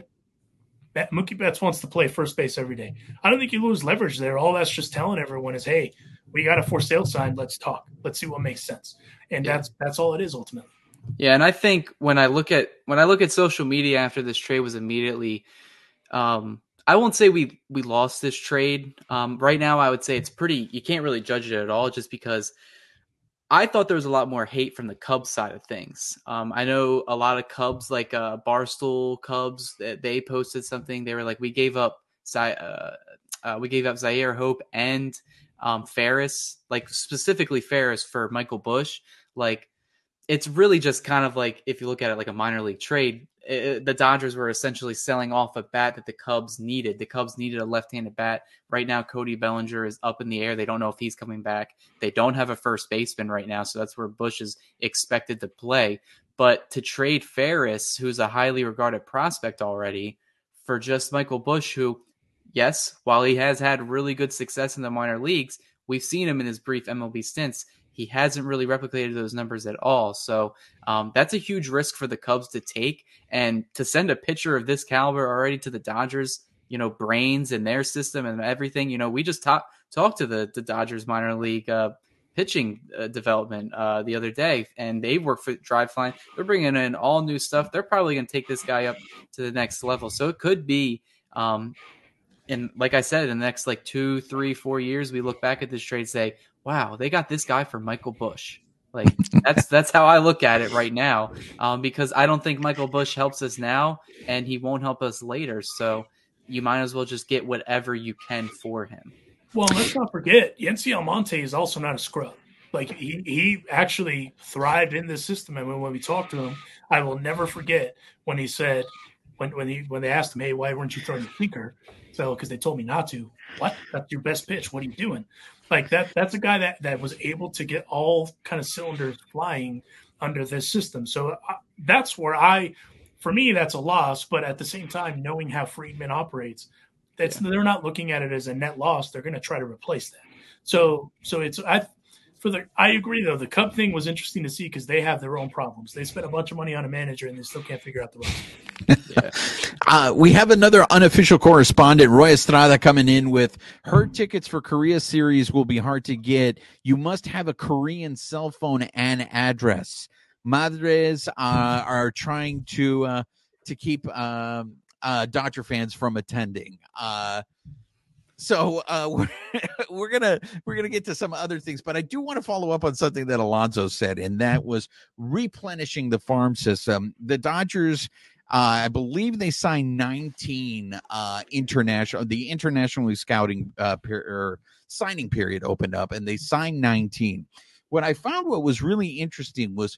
Mookie Betts wants to play first base every day. I don't think you lose leverage there. All that's just telling everyone is, hey, we got a for sale sign. Let's talk. Let's see what makes sense. And Yeah. that's that's all it is ultimately. Yeah, and I think when I look at when I look at social media after this trade was immediately, um, I won't say we we lost this trade. Um, right now, I would say it's pretty. You can't really judge it at all, just because I thought there was a lot more hate from the Cubs side of things. Um, I know a lot of Cubs, like uh, Barstool Cubs, they posted something. They were like, "We gave up, uh, uh, we gave up Zaire Hope and um, Ferris, like specifically Ferris for Michael Busch." Like, it's really just kind of like, if you look at it like a minor league trade, it, the Dodgers were essentially selling off a bat that the Cubs needed. The Cubs needed a left-handed bat. Right now, Cody Bellinger is up in the air. They don't know if he's coming back. They don't have a first baseman right now, so that's where Busch is expected to play. But to trade Ferris, who's a highly regarded prospect already, for just Michael Busch, who, yes, while he has had really good success in the minor leagues, we've seen him in his brief M L B stints. He hasn't really replicated those numbers at all. So um, that's a huge risk for the Cubs to take. And to send a pitcher of this caliber already to the Dodgers, you know, brains in their system and everything, you know, we just talk, talked to the, the Dodgers minor league uh, pitching uh, development uh, the other day, and they work for Driveline. They're bringing in all new stuff. They're probably going to take this guy up to the next level. So it could be, um, and like I said, in the next like two, three, four years, we look back at this trade and say, wow, they got this guy for Michael Busch. Like that's that's how I look at it right now, um, because I don't think Michael Busch helps us now, and he won't help us later. So you might as well just get whatever you can for him. Well, let's not forget, Yency Almonte is also not a scrub. Like he, he actually thrived in this system. And when, when we talked to him, I will never forget when he said, when when he when they asked him, hey, why weren't you throwing the sinker? So because they told me not to. What? That's your best pitch. What are you doing? Like that, that's a guy that, that was able to get all kind of cylinders flying under this system. So uh, that's where I, for me, that's a loss. But at the same time, knowing how Friedman operates, that's yeah. they're not looking at it as a net loss. They're going to try to replace that. So so it's I for the I agree though the Cub thing was interesting to see because they have their own problems. They spent a bunch of money on a manager and they still can't figure out the roster. yeah. uh, we have another unofficial correspondent, Roy Estrada, coming in with her tickets for Korea series will be hard to get. You must have a Korean cell phone and address. Madres uh, are trying to uh, to keep um, uh, Dodger fans from attending. Uh, So uh, we're, we're gonna we're gonna get to some other things, but I do want to follow up on something that Alonso said, and that was replenishing the farm system. The Dodgers, uh, I believe, they signed nineteen uh, international. The internationally scouting uh, per, or signing period opened up, and they signed nineteen. What I found, what was really interesting, was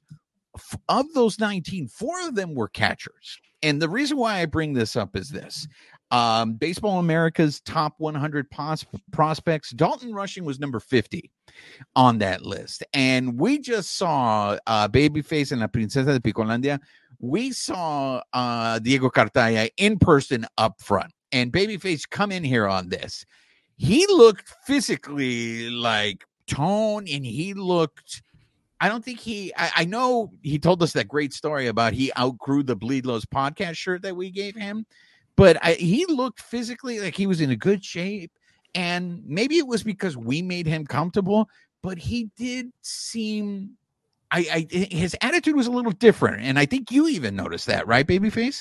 of those nineteen, four of them were catchers, and the reason why I bring this up is this. Um, Baseball America's top one hundred pos- prospects, Dalton Rushing was number fifty on that list. And we just saw uh, Babyface and La Princesa de Picolandia. We saw uh, Diego Cartaya in person up front. And Babyface come in here on this. He looked physically like tone, and he looked... I don't think he... I, I know he told us that great story about he outgrew the Bleed Lows podcast shirt that we gave him. But I, he looked physically like he was in a good shape, and maybe it was because we made him comfortable, but he did seem, I, I his attitude was a little different, and I think you even noticed that, right, Babyface?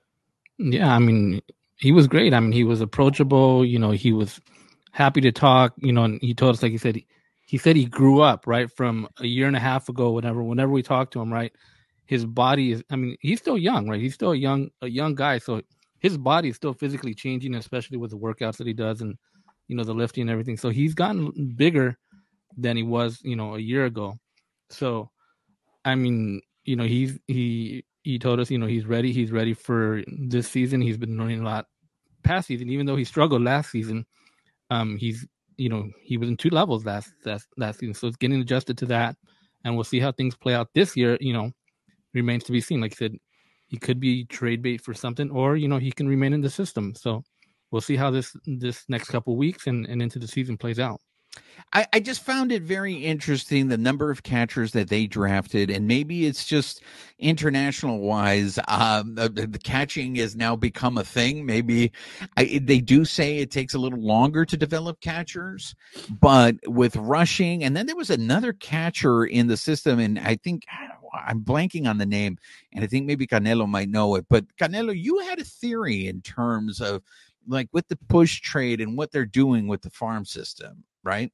Yeah, I mean, he was great. I mean, he was approachable. You know, he was happy to talk. You know, and he told us, like he said, he, he said he grew up, right, from a year and a half ago. Whenever, whenever we talked to him, right, his body is. I mean, he's still young, right? He's still a young, a young guy, so. His body is still physically changing, especially with the workouts that he does and, you know, the lifting and everything. So he's gotten bigger than he was, you know, a year ago. So, I mean, you know, he's, he, he told us, you know, he's ready. He's ready for this season. He's been learning a lot past season, even though he struggled last season. Um, he's, you know, he was in two levels last, last, last season. So it's getting adjusted to that. And we'll see how things play out this year. You know, remains to be seen. Like I said, he could be trade bait for something, or, you know, he can remain in the system. So we'll see how this this next couple of weeks and, and into the season plays out. I, I just found it very interesting, the number of catchers that they drafted, and maybe it's just international wise. Um, the, the catching has now become a thing. Maybe I, they do say it takes a little longer to develop catchers, but with Rushing, and then there was another catcher in the system, and I think I'm blanking on the name, and I think maybe Canelo might know it. But Canelo, you had a theory in terms of like with the push trade and what they're doing with the farm system, right?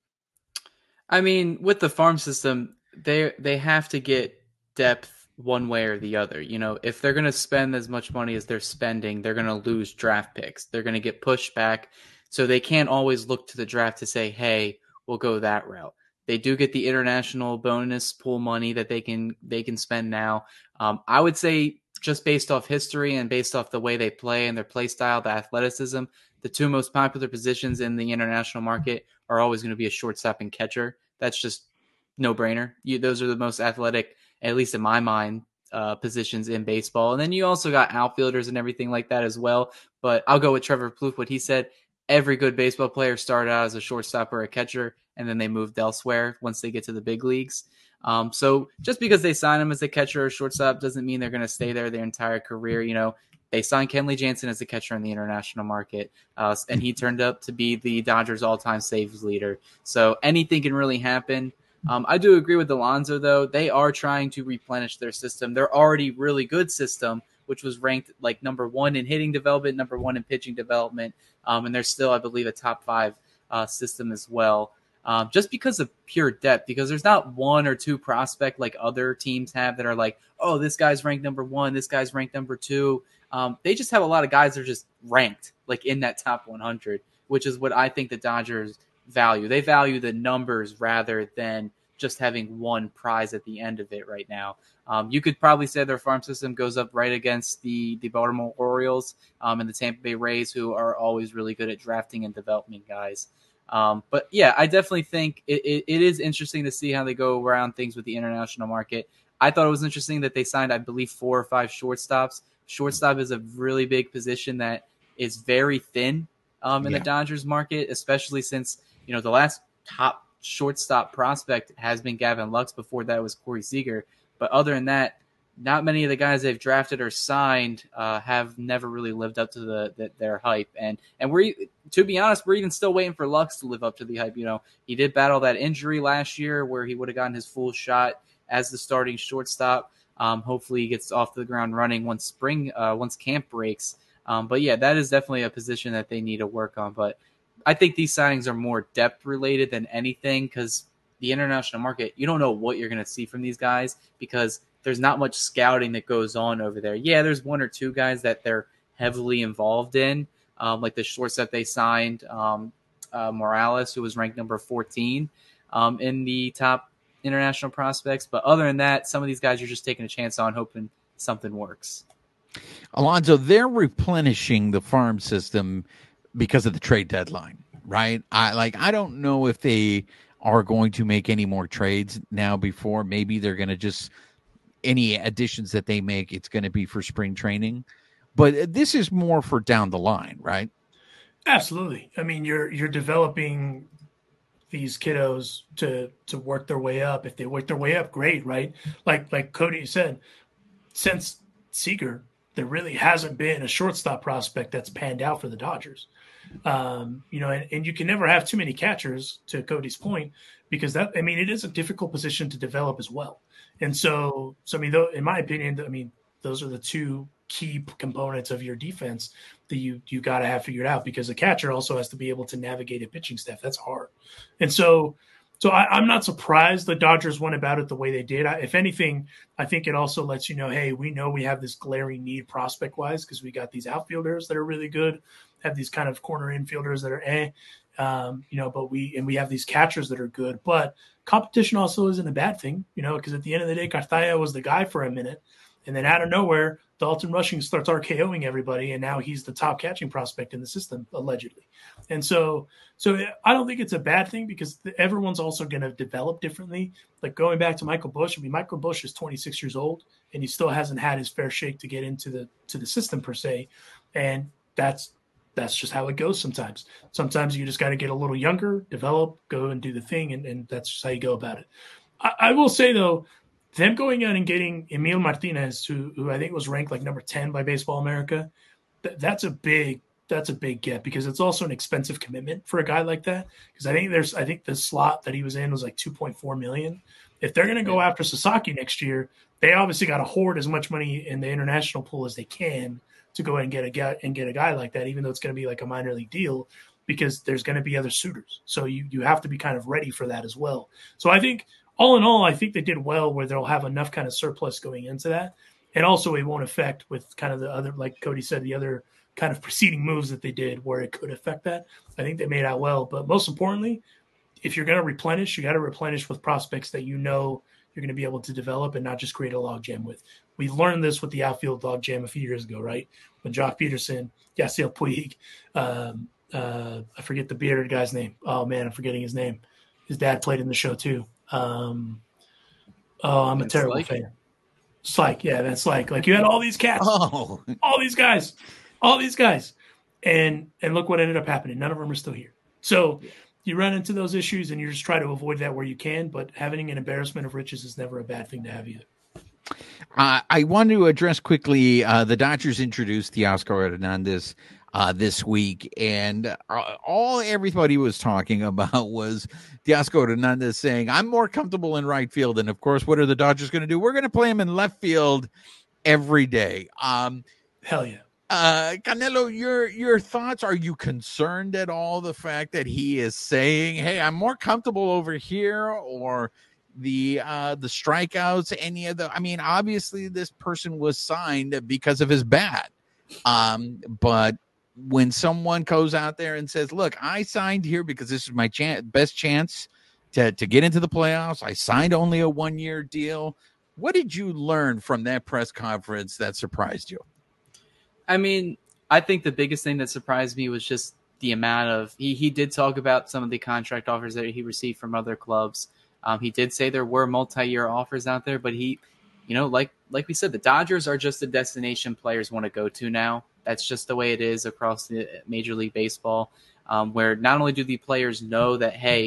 I mean, with the farm system, they they have to get depth one way or the other. You know, if they're going to spend as much money as they're spending, they're going to lose draft picks. They're going to get pushed back. So they can't always look to the draft to say, hey, we'll go that route. They do get the international bonus pool money that they can they can spend now. Um, I would say just based off history and based off the way they play and their play style, the athleticism, the two most popular positions in the international market are always going to be a shortstop and catcher. That's just no brainer. You, those are the most athletic, at least in my mind, uh, positions in baseball. And then you also got outfielders and everything like that as well. But I'll go with Trevor Plouffe, what he said. Every good baseball player started out as a shortstop or a catcher, and then they moved elsewhere once they get to the big leagues. Um, so just because they sign him as a catcher or shortstop doesn't mean they're going to stay there their entire career. You know, they signed Kenley Jansen as a catcher in the international market, uh, and he turned up to be the Dodgers' all-time saves leader. So anything can really happen. Um, I do agree with Alonso, though. They are trying to replenish their system. They're already really good system, which was ranked like number one in hitting development, number one in pitching development, um, and they're still, I believe, a top five uh, system as well. Um, just because of pure depth, because there's not one or two prospect like other teams have that are like, oh, this guy's ranked number one, this guy's ranked number two. Um, they just have a lot of guys that are just ranked like in that top one hundred, which is what I think the Dodgers value. They value the numbers rather than just having one prize at the end of it right now. Um, you could probably say their farm system goes up right against the, the Baltimore Orioles um, and the Tampa Bay Rays, who are always really good at drafting and developing guys. Um, but yeah, I definitely think it, it, it is interesting to see how they go around things with the international market. I thought it was interesting that they signed, I believe, four or five shortstops. Shortstop is a really big position that is very thin um, in yeah. the Dodgers market, especially since, you know, the last top shortstop prospect has been Gavin Lux. Before that was Corey Seager. But other than that, not many of the guys they've drafted or signed uh, have never really lived up to the, the their hype. And and we're, to be honest, we're even still waiting for Lux to live up to the hype. You know, he did battle that injury last year where he would have gotten his full shot as the starting shortstop. Um, hopefully he gets off the ground running once spring, uh, once camp breaks. Um, but yeah, that is definitely a position that they need to work on. But I think these signings are more depth related than anything, because the international market, you don't know what you're going to see from these guys because there's not much scouting that goes on over there. Yeah, there's one or two guys that they're heavily involved in, um, like the shortstop they signed, um, uh, Morales, who was ranked number fourteen um, in the top international prospects. But other than that, some of these guys you're just taking a chance on, hoping something works. Alonzo, they're replenishing the farm system because of the trade deadline, right? I like. I don't know if they are going to make any more trades now before. Maybe they're going to just, any additions that they make, it's going to be for spring training. But this is more for down the line, right? Absolutely. I mean, you're you're developing these kiddos to to work their way up. If they work their way up, great, right? Like like Cody said, since Seager, there really hasn't been a shortstop prospect that's panned out for the Dodgers. Um, you know, and, and you can never have too many catchers, to Cody's point, because that, I mean, it is a difficult position to develop as well. And so, so I mean, though, in my opinion, I mean, those are the two key components of your defense that you you got to have figured out, because the catcher also has to be able to navigate a pitching staff. That's hard. And so, so I, I'm not surprised the Dodgers went about it the way they did. I, if anything, I think it also lets you know, hey, we know we have this glaring need prospect-wise because we got these outfielders that are really good, have these kind of corner infielders that are eh, um, you know, but we and we have these catchers that are good. But competition also isn't a bad thing, you know, because at the end of the day, Cartaya was the guy for a minute, and then out of nowhere, Dalton Rushing starts RKOing everybody, and now he's the top catching prospect in the system, allegedly. And so, so I don't think it's a bad thing, because everyone's also going to develop differently. Like going back to Michael Busch, I mean, Michael Busch is twenty-six years old, and he still hasn't had his fair shake to get into the to the system per se, and that's that's just how it goes sometimes. Sometimes you just got to get a little younger, develop, go and do the thing, and, and that's just how you go about it. I, I will say, though, them going out and getting Emil Martinez, who who I think was ranked like number ten by Baseball America, th- that's a big that's a big get, because it's also an expensive commitment for a guy like that. Because I think there's I think the slot that he was in was like two point four million. If they're going to go after Sasaki next year, they obviously got to hoard as much money in the international pool as they can to go ahead and get a guy and get a guy like that, even though it's going to be like a minor league deal, because there's going to be other suitors. So you you have to be kind of ready for that as well. So I think, all in all, I think they did well where they'll have enough kind of surplus going into that. And also it won't affect with kind of the other, like Cody said, the other kind of preceding moves that they did where it could affect that. I think they made out well. But most importantly, if you're going to replenish, you got to replenish with prospects that you know you're going to be able to develop and not just create a logjam with. We learned this with the outfield logjam a few years ago, right? When Jock Peterson, Yasiel Puig, um, uh, I forget the bearded guy's name. Oh, man, I'm forgetting his name. His dad played in the show too. Um, oh, I'm a It's terrible like, fan. Slike, yeah, that's like like you had all these cats, Oh, all these guys, all these guys, and and look what ended up happening. None of them are still here. So you run into those issues, and you just try to avoid that where you can. But having an embarrassment of riches is never a bad thing to have either. Uh, I want to address quickly, uh, the Dodgers introduced Teoscar Hernandez uh, this week, and uh, all everybody was talking about was Teoscar Hernandez saying, I'm more comfortable in right field. And, of course, what are the Dodgers going to do? We're going to play him in left field every day. Um, Hell yeah. Uh, Canelo, your your thoughts? Are you concerned at all the fact that he is saying, hey, I'm more comfortable over here, or the uh the strikeouts, any of the, I mean, obviously this person was signed because of his bat, um but when someone goes out there and says, look, I signed here because this is my chance, best chance to to get into the playoffs, I signed only a one-year deal, what did you learn from that press conference that surprised you? I mean, I think the biggest thing that surprised me was just the amount of, he, he did talk about some of the contract offers that he received from other clubs. Um, he did say there were multi-year offers out there, but he, you know, like like we said, the Dodgers are just a destination players want to go to now. That's just the way it is across the Major League Baseball, um, where not only do the players know that, hey,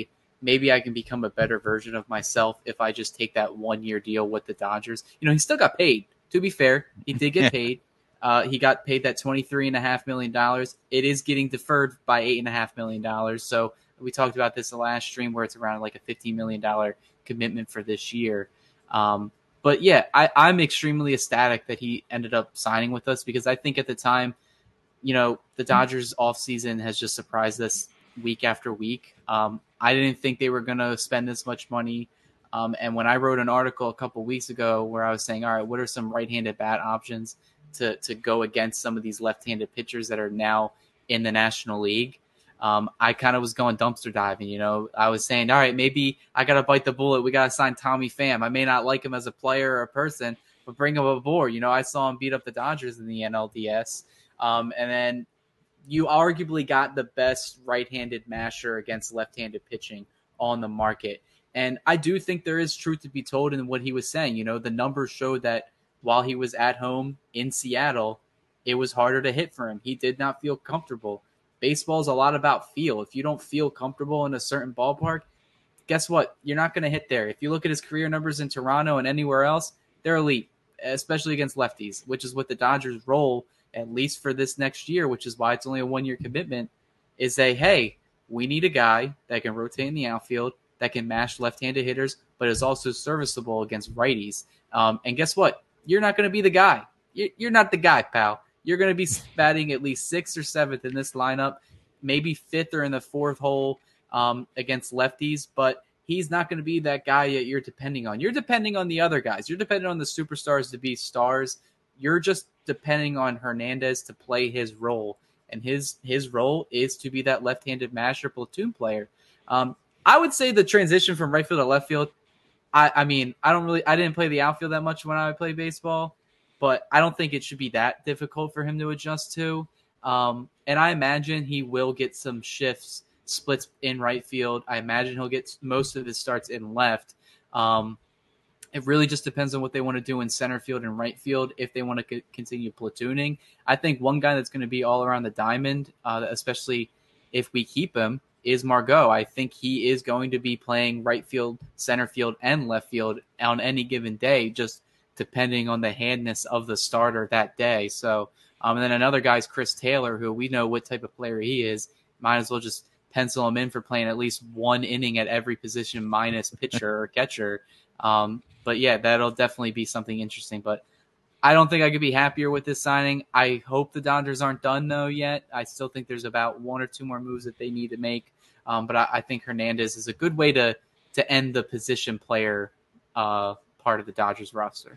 maybe I can become a better version of myself if I just take that one year deal with the Dodgers. You know, he still got paid. To be fair, he did get paid. Uh, he got paid that twenty-three and a half million dollars. It is getting deferred by eight and a half million dollars. So we talked about this the last stream where it's around like a fifteen million dollars commitment for this year. Um, but yeah, I, I'm extremely ecstatic that he ended up signing with us because I think at the time, you know, the Dodgers offseason has just surprised us week after week. Um, I didn't think they were going to spend this much money. Um, and when I wrote an article a couple weeks ago where I was saying, all right, what are some right-handed bat options to, to go against some of these left-handed pitchers that are now in the National League? Um, I kind of was going dumpster diving, you know. I was saying, all right, maybe I got to bite the bullet. We got to sign Tommy Pham. I may not like him as a player or a person, but bring him aboard. You know, I saw him beat up the Dodgers in the N L D S. Um, and then you arguably got the best right-handed masher against left-handed pitching on the market. And I do think there is truth to be told in what he was saying. You know, the numbers showed that while he was at home in Seattle, it was harder to hit for him. He did not feel comfortable. Baseball is a lot about feel. If you don't feel comfortable in a certain ballpark, guess what? You're not going to hit there. If you look at his career numbers in Toronto and anywhere else, they're elite, especially against lefties, which is what the Dodgers' role, at least for this next year, which is why it's only a one-year commitment, is say, hey, we need a guy that can rotate in the outfield, that can mash left-handed hitters, but is also serviceable against righties. Um, and guess what? You're not going to be the guy. You're not the guy, pal. You're going to be batting at least sixth or seventh in this lineup, maybe fifth or in the fourth hole um, against lefties, but he's not going to be that guy that you're depending on. You're depending on the other guys. You're depending on the superstars to be stars. You're just depending on Hernandez to play his role, and his his role is to be that left-handed masher platoon player. Um, I would say the transition from right field to left field, I, I mean, I don't really, I didn't play the outfield that much when I played baseball, but I don't think it should be that difficult for him to adjust to. Um, and I imagine he will get some shifts, splits in right field. I imagine he'll get most of his starts in left. Um, it really just depends on what they want to do in center field and right field if they want to c- continue platooning. I think one guy that's going to be all around the diamond, uh, especially if we keep him, is Margot. I think he is going to be playing right field, center field, and left field on any given day, just depending on the handness of the starter that day. So, um, and then another guy's Chris Taylor, who we know what type of player he is. Might as well just pencil him in for playing at least one inning at every position minus pitcher or catcher. Um, but yeah, that'll definitely be something interesting. But I don't think I could be happier with this signing. I hope the Dodgers aren't done, though, yet. I still think there's about one or two more moves that they need to make. Um, but I, I think Hernandez is a good way to to end the position player uh, part of the Dodgers roster.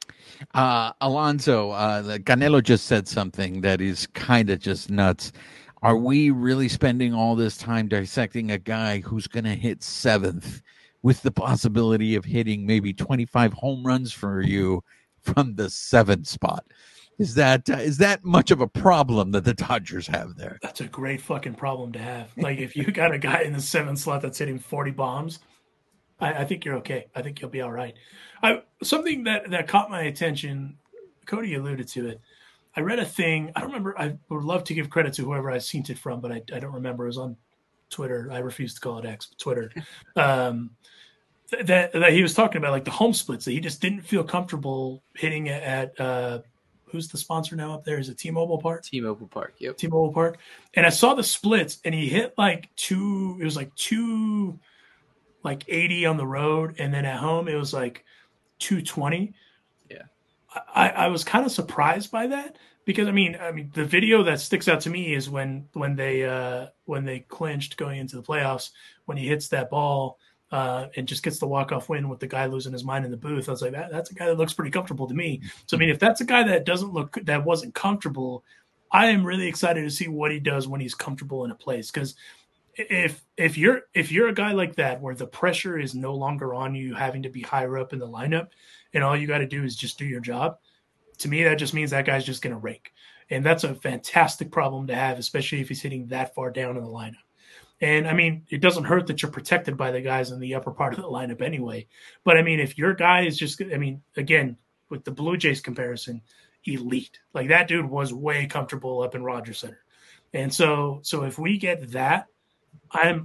Uh, Alonso, uh, Canelo just said something that is kind of just nuts. Are we really spending all this time dissecting a guy who's going to hit seventh with the possibility of hitting maybe twenty-five home runs for you from the seventh spot? Is that uh, is that much of a problem that the Dodgers have there? That's a great fucking problem to have. Like, if you got a guy in the seventh slot that's hitting forty bombs, I, I think you're okay. I think you'll be all right. I, something that, that caught my attention, Cody alluded to it. I read a thing. I don't remember. I would love to give credit to whoever I've seen it from, but I, I don't remember. It was on Twitter. I refuse to call it X, but Twitter. Um, th- that, that he was talking about, like, the home splits, that he just didn't feel comfortable hitting at uh, – who's the sponsor now up there? Is it T-Mobile Park? T-Mobile Park, yep. T-Mobile Park. And I saw the splits, and he hit like two, it was like two, like eighty on the road, and then at home it was like two twenty. Yeah. I, I was kind of surprised by that because, I mean, I mean, the video that sticks out to me is when when they uh, when they clinched going into the playoffs, when he hits that ball Uh, and just gets the walk-off win with the guy losing his mind in the booth. I was like, that, that's a guy that looks pretty comfortable to me. So, I mean, if that's a guy that doesn't look, that wasn't comfortable, I am really excited to see what he does when he's comfortable in a place. Because if if you're if you're a guy like that where the pressure is no longer on you having to be higher up in the lineup and all you got to do is just do your job, to me that just means that guy's just going to rake. And that's a fantastic problem to have, especially if he's hitting that far down in the lineup. And, I mean, it doesn't hurt that you're protected by the guys in the upper part of the lineup anyway. But, I mean, if your guy is just – I mean, again, with the Blue Jays comparison, elite. Like, that dude was way comfortable up in Rogers Center. And so so if we get that, I'm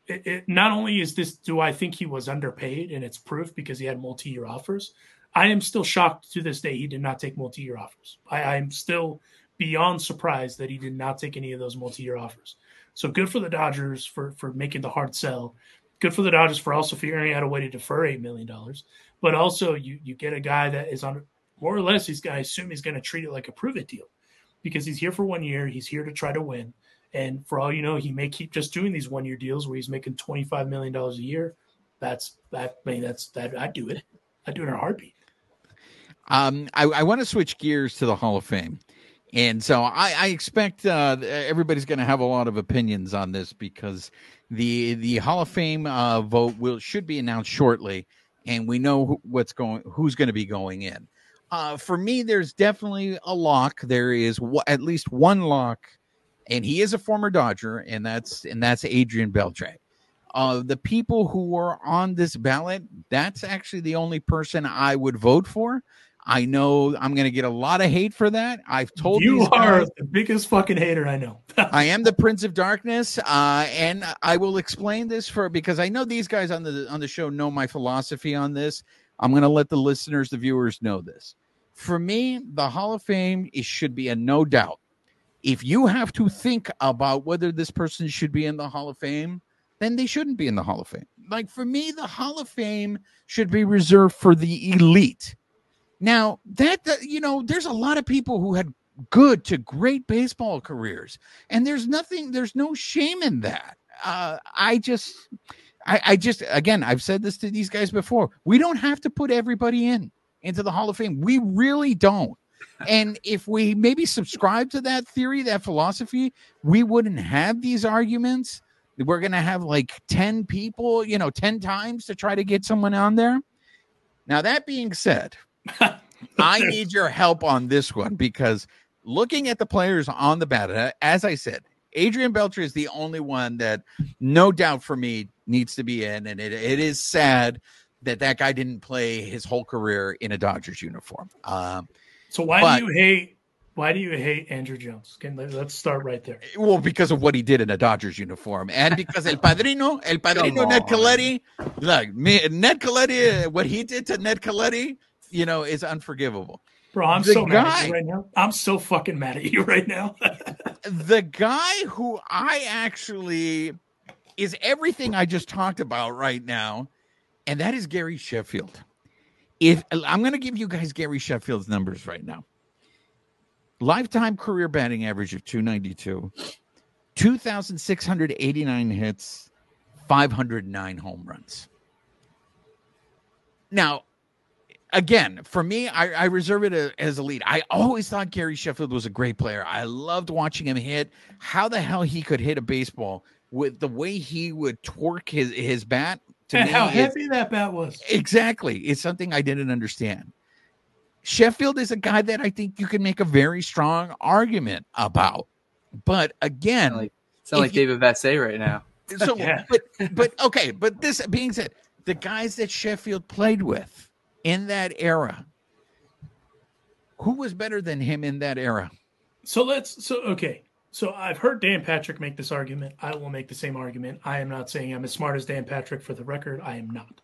it, it, not only is this, do I think he was underpaid, and it's proof because he had multi-year offers. I am still shocked to this day he did not take multi-year offers. I, I'm still beyond surprised that he did not take any of those multi-year offers. So good for the Dodgers for, for making the hard sell. Good for the Dodgers for also figuring out a way to defer eight million dollars. But also you you get a guy that is on more or less, he's, I assume he's going to treat it like a prove-it deal because he's here for one year. He's here to try to win. And for all you know, he may keep just doing these one-year deals where he's making twenty-five million dollars a year. That's that. I mean, that's that. I'd do it. I'd do it in a heartbeat. Um, I, I want to switch gears to the Hall of Fame. And so I, I expect uh, everybody's going to have a lot of opinions on this because the the Hall of Fame uh, vote will should be announced shortly, and we know who, what's going, who's going to be going in. Uh, for me, there's definitely a lock. There is w- at least one lock, and he is a former Dodger, and that's and that's Adrian Beltre. Uh, the people who are on this ballot, that's actually the only person I would vote for. I know I'm going to get a lot of hate for that. I've told you these are guys, the biggest fucking hater I know. I am the Prince of Darkness, uh, and I will explain this for because I know these guys on the on the show know my philosophy on this. I'm going to let the listeners, the viewers, know this. For me, the Hall of Fame it should be a no doubt. If you have to think about whether this person should be in the Hall of Fame, then they shouldn't be in the Hall of Fame. Like for me, the Hall of Fame should be reserved for the elite. Now, that, you know, there's a lot of people who had good to great baseball careers, and there's nothing, there's no shame in that. Uh, I just, I, I just, again, I've said this to these guys before. We don't have to put everybody in into the Hall of Fame. We really don't. And if we maybe subscribe to that theory, that philosophy, we wouldn't have these arguments. We're going to have like ten people, you know, ten times to try to get someone on there. Now, that being said, I need your help on this one because looking at the players on the ballot, as I said, Adrian Beltre is the only one that no doubt for me needs to be in. And it, it is sad that that guy didn't play his whole career in a Dodgers uniform. Um, so why but, do you hate, why do you hate Andrew Jones? Can, let's start right there. Well, because of what he did in a Dodgers uniform and because El Padrino, El Padrino Ned Colletti, look, me, Ned Colletti, what he did to Ned Colletti, you know, is unforgivable. Bro, I'm the so guy, mad at you right now. I'm so fucking mad at you right now. The guy who I actually is everything I just talked about right now, and that is Gary Sheffield. If I'm going to give you guys Gary Sheffield's numbers right now. Lifetime career batting average of two ninety-two, two thousand six hundred eighty-nine hits, five hundred nine home runs. Now, again, for me, I, I reserve it a, as a lead. I always thought Gary Sheffield was a great player. I loved watching him hit. How the hell he could hit a baseball with the way he would torque his, his bat. To and me, how heavy that bat was. Exactly. It's something I didn't understand. Sheffield is a guy that I think you can make a very strong argument about. But again, sound like, sound like you, David Vassay right now. So, yeah. but, but okay. But this being said, the guys that Sheffield played with in that era, who was better than him in that era? So let's, so, okay. So I've heard Dan Patrick make this argument. I will make the same argument. I am not saying I'm as smart as Dan Patrick for the record. I am not.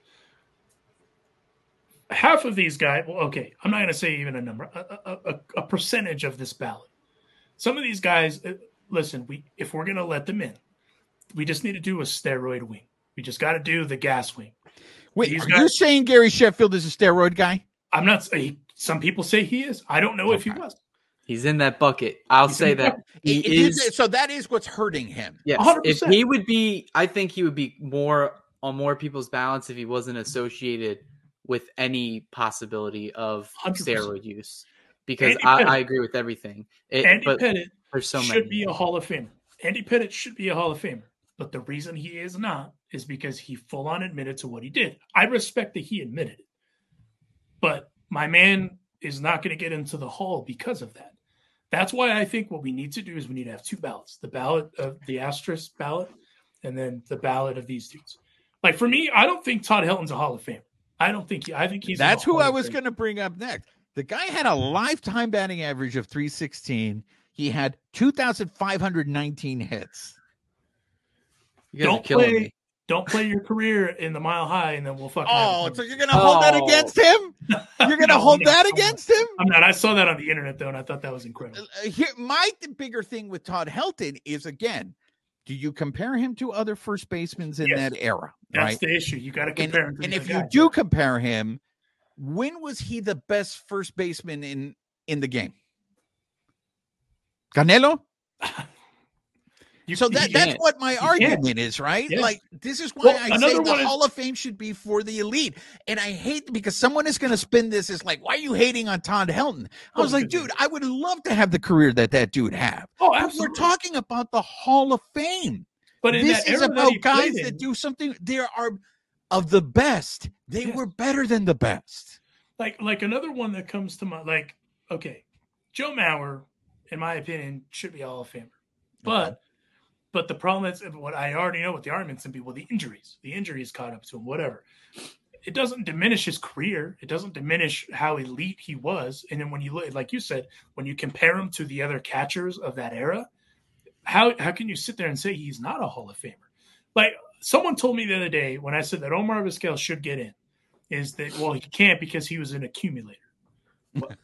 Half of these guys, well, okay, I'm not going to say even a number, a, a, a percentage of this ballot. Some of these guys, listen, we if we're going to let them in, we just need to do a steroid wing. We just got to do the gas wing. Wait, these are guys, you saying Gary Sheffield is a steroid guy? I'm not saying, some people say he is. I don't know okay. if he was. He's in that bucket. I'll He's say that. He it, is, is, so that is what's hurting him. Yes. one hundred percent. If he would be, I think he would be more on more people's balance if he wasn't associated with any possibility of one hundred percent steroid use. Because I, I agree with everything. It, Andy but Pettitte so should many. be a Hall of Famer. Andy Pettitte should be a Hall of Famer. But the reason he is not is because he full on admitted to what he did. I respect that he admitted it. But my man is not going to get into the Hall because of that. That's why I think what we need to do is we need to have two ballots, the ballot of the asterisk ballot and then the ballot of these dudes. Like for me, I don't think Todd Helton's a Hall of Famer. I don't think he, I think he's. That's who I was going to bring up next. The guy had a lifetime batting average of three sixteen. He had two thousand five hundred nineteen hits. You guys don't are killing play, me. Don't play your career in the Mile High, and then we'll fucking. Oh, so you're gonna hold that Oh. against him? You're gonna No, hold no, that I'm against him? I'm not. I saw that on the internet though, and I thought that was incredible. Uh, Here, my th- bigger thing with Todd Helton is again, do you compare him to other first basemen in Yes. that era? That's right? the issue. You got to And, compare him to and the if other you guys. do compare him, when was he the best first baseman in in the game? Canelo? You- So you that that's can't. what my You argument can't. is, right? Yeah. Like this is why Well, I say another the one is- Hall of Fame should be for the elite. And I hate because someone is going to spin this as like, why are you hating on Todd Helton? I Oh, was like, because- dude, I would love to have the career that that dude have. Oh, But absolutely. we're talking about the Hall of Fame. But in This that is era that about he guys played that in, do something. There are of the best. They Yes. were better than the best. like like another one that comes to mind, like okay, Joe Mauer, in my opinion, should be a Hall of Famer, but but the problem is what I already know what the arguments and people the injuries, the injuries caught up to him, whatever. It doesn't diminish his career. It doesn't diminish how elite he was. And then when you look, like you said, when you compare him to the other catchers of that era, how how can you sit there and say he's not a Hall of Famer? Like someone told me the other day when I said that Omar Vizquel should get in, is that well he can't because he was an accumulator. What?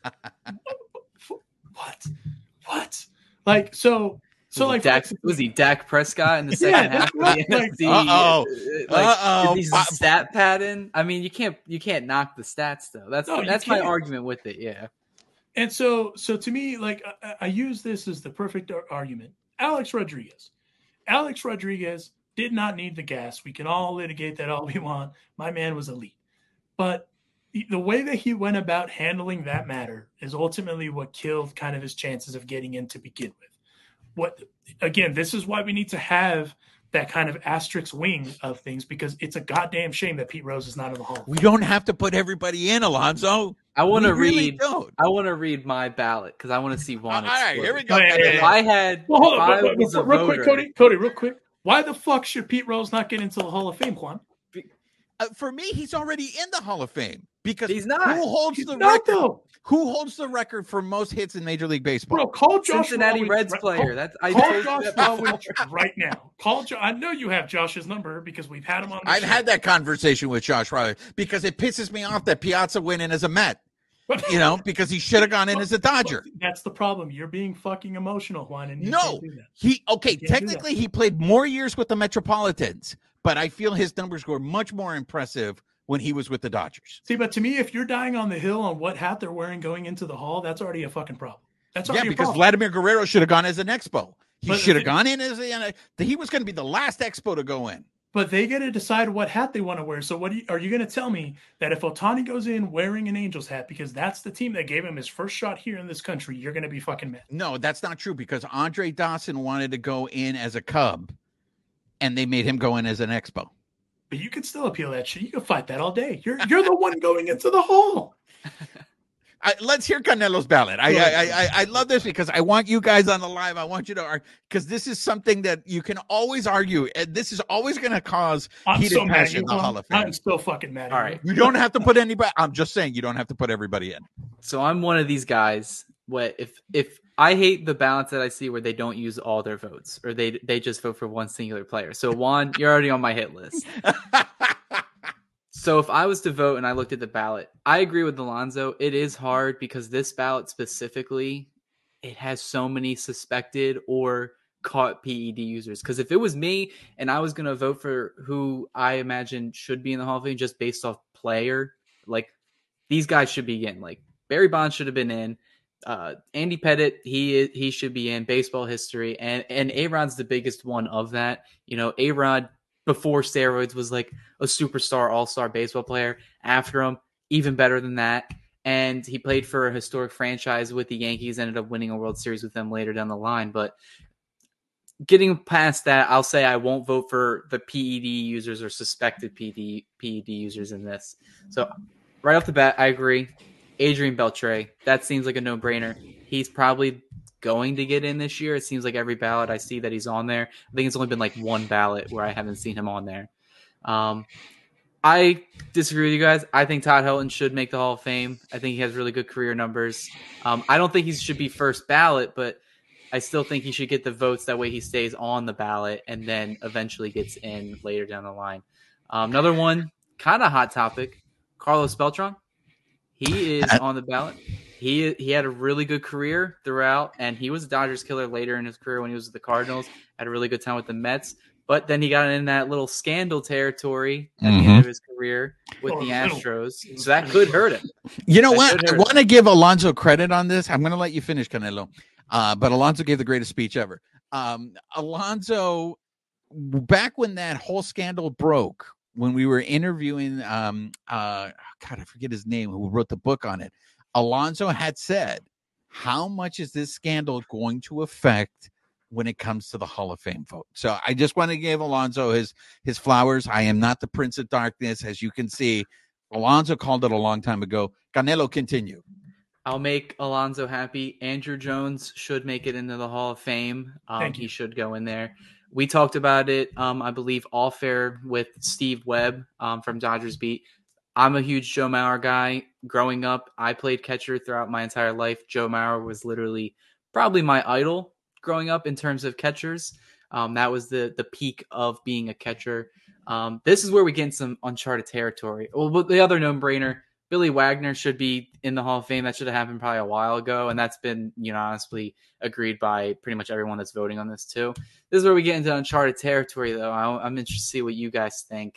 what? What? Like so so was, like he Dak, was he Dak Prescott in the second Yeah, half of that's the right. N F C? Uh-oh. Like, Uh-oh. Is he Uh, stat padding? I mean, you can't you can't knock the stats though. That's No, you that's my can't. argument with it. Yeah. And so, so to me, like I, I use this as the perfect ar- argument. Alex Rodriguez. Alex Rodriguez did not need the gas. We can all litigate that all we want. My man was elite. But the- the way that he went about handling that matter is ultimately what killed kind of his chances of getting in to begin with. What again, this is why we need to have that kind of asterisk wing of things because it's a goddamn shame that Pete Rose is not in the Hall of We Fame. don't have to put everybody in, Alonzo. I want to We really read. don't. I want to read my ballot because I want to see Juan. All right, explode. here we go. Oh, yeah, yeah, If yeah. I had, Well, hold if on, I but- but- was a but real voter, quick, Cody, Cody, real quick. Why the fuck should Pete Rose not get into the Hall of Fame, Juan? Uh, for me, he's already in the Hall of Fame because He's not. who holds He's the not record? though, Who holds the record for most hits in Major League Baseball? bro. Call Josh Cincinnati Rawlings Reds right- player. Call, That's I call told you Josh that before. Rawlings right now. Call. Jo- I know you have Josh's number because we've had him on. The I've show. had that conversation with Josh Riley because it pisses me off that Piazza went in as a Met. You know, because he should have gone in as a Dodger. That's the problem. You're being fucking emotional, Juan. And you No, can't do that. he okay. You can't do Technically, he played more years with the Metropolitans, but I feel his numbers were much more impressive when he was with the Dodgers. See, but to me, if you're dying on the hill on what hat they're wearing going into the Hall, that's already a fucking problem. That's Yeah, already because a problem. Vladimir Guerrero should have gone as an Expo. He But should have the- gone in as a. He was going to be the last Expo to go in. But they get to decide what hat they want to wear. So, what do you, are you going to tell me that if Otani goes in wearing an Angels hat because that's the team that gave him his first shot here in this country, you're going to be fucking mad? No, that's not true because Andre Dawson wanted to go in as a Cub, and they made him go in as an Expo. But you can still appeal that shit. You can fight that all day. You're you're the one going into the Hall. I, let's hear Canelo's ballot. I, I I I love this because I want you guys on the live. I want you to argue because this is something that you can always argue, and this is always going to cause I'm heated so mad at passion you. in the Juan. Hall of Fame. I'm so fucking mad at All you. right. You don't have to put anybody. I'm just saying you don't have to put everybody in. So I'm one of these guys. What if if I hate the balance that I see where they don't use all their votes or they they just vote for one singular player. So Juan, you're already on my hit list. So if I was to vote and I looked at the ballot, I agree with Alonzo. It is hard because this ballot specifically, it has so many suspected or caught P E D users. Because if it was me and I was going to vote for who I imagine should be in the Hall of Fame just based off player, like these guys should be in. Like Barry Bonds should have been in. Uh, Andy Pettitte, he he should be in baseball history. And, and A-Rod's the biggest one of that. You know, A-Rod before steroids was like a superstar all-star baseball player. After him, even better than that. And he played for a historic franchise with the Yankees, ended up winning a World Series with them later down the line. But getting past that, I'll say I won't vote for the P E D users or suspected P E D users in this. So right off the bat, I agree. Adrian Beltre, that seems like a no-brainer. He's probably going to get in this year. It seems like every ballot I see that he's on there. I think it's only been like one ballot where I haven't seen him on there. Um, I disagree with you guys. I think Todd Helton should make the Hall of Fame. I think he has really good career numbers. Um, I don't think he should be first ballot, but I still think he should get the votes. That way he stays on the ballot and then eventually gets in later down the line. Um, another one, kind of hot topic, Carlos Beltran. He is on the ballot. He he had a really good career throughout, and he was a Dodgers killer later in his career when he was with the Cardinals. Had a really good time with the Mets. But then he got in that little scandal territory at Mm-hmm. the end of his career with Oh, the little. Astros. So that could hurt him. You know That what? should I hurt want to him. give Alonso credit on this. I'm going to let you finish, Canelo. Uh, but Alonso gave the greatest speech ever. Um, Alonso, back when that whole scandal broke, when we were interviewing, um, uh, God, I forget his name, who wrote the book on it, Alonso had said, how much is this scandal going to affect when it comes to the Hall of Fame vote? So I just want to give Alonso his his flowers. I am not the Prince of Darkness, as you can see. Alonso called it a long time ago. Canelo, continue. I'll make Alonso happy. Andrew Jones should make it into the Hall of Fame. Um, Thank you. he should go in there. We talked about it, um, I believe, all fair with Steve Webb um, from Dodgers Beat. I'm a huge Joe Mauer guy. Growing up, I played catcher throughout my entire life. Joe Mauer was literally probably my idol growing up in terms of catchers. Um, that was the the peak of being a catcher. Um, this is where we get in some uncharted territory. Well, but the other no-brainer, Billy Wagner should be in the Hall of Fame. That should have happened probably a while ago, and that's been, you know, honestly agreed by pretty much everyone that's voting on this too. This is where we get into uncharted territory, though. I, I'm interested to see what you guys think.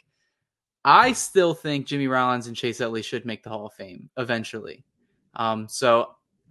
I still think Jimmy Rollins and Chase Utley should make the Hall of Fame eventually. Um, so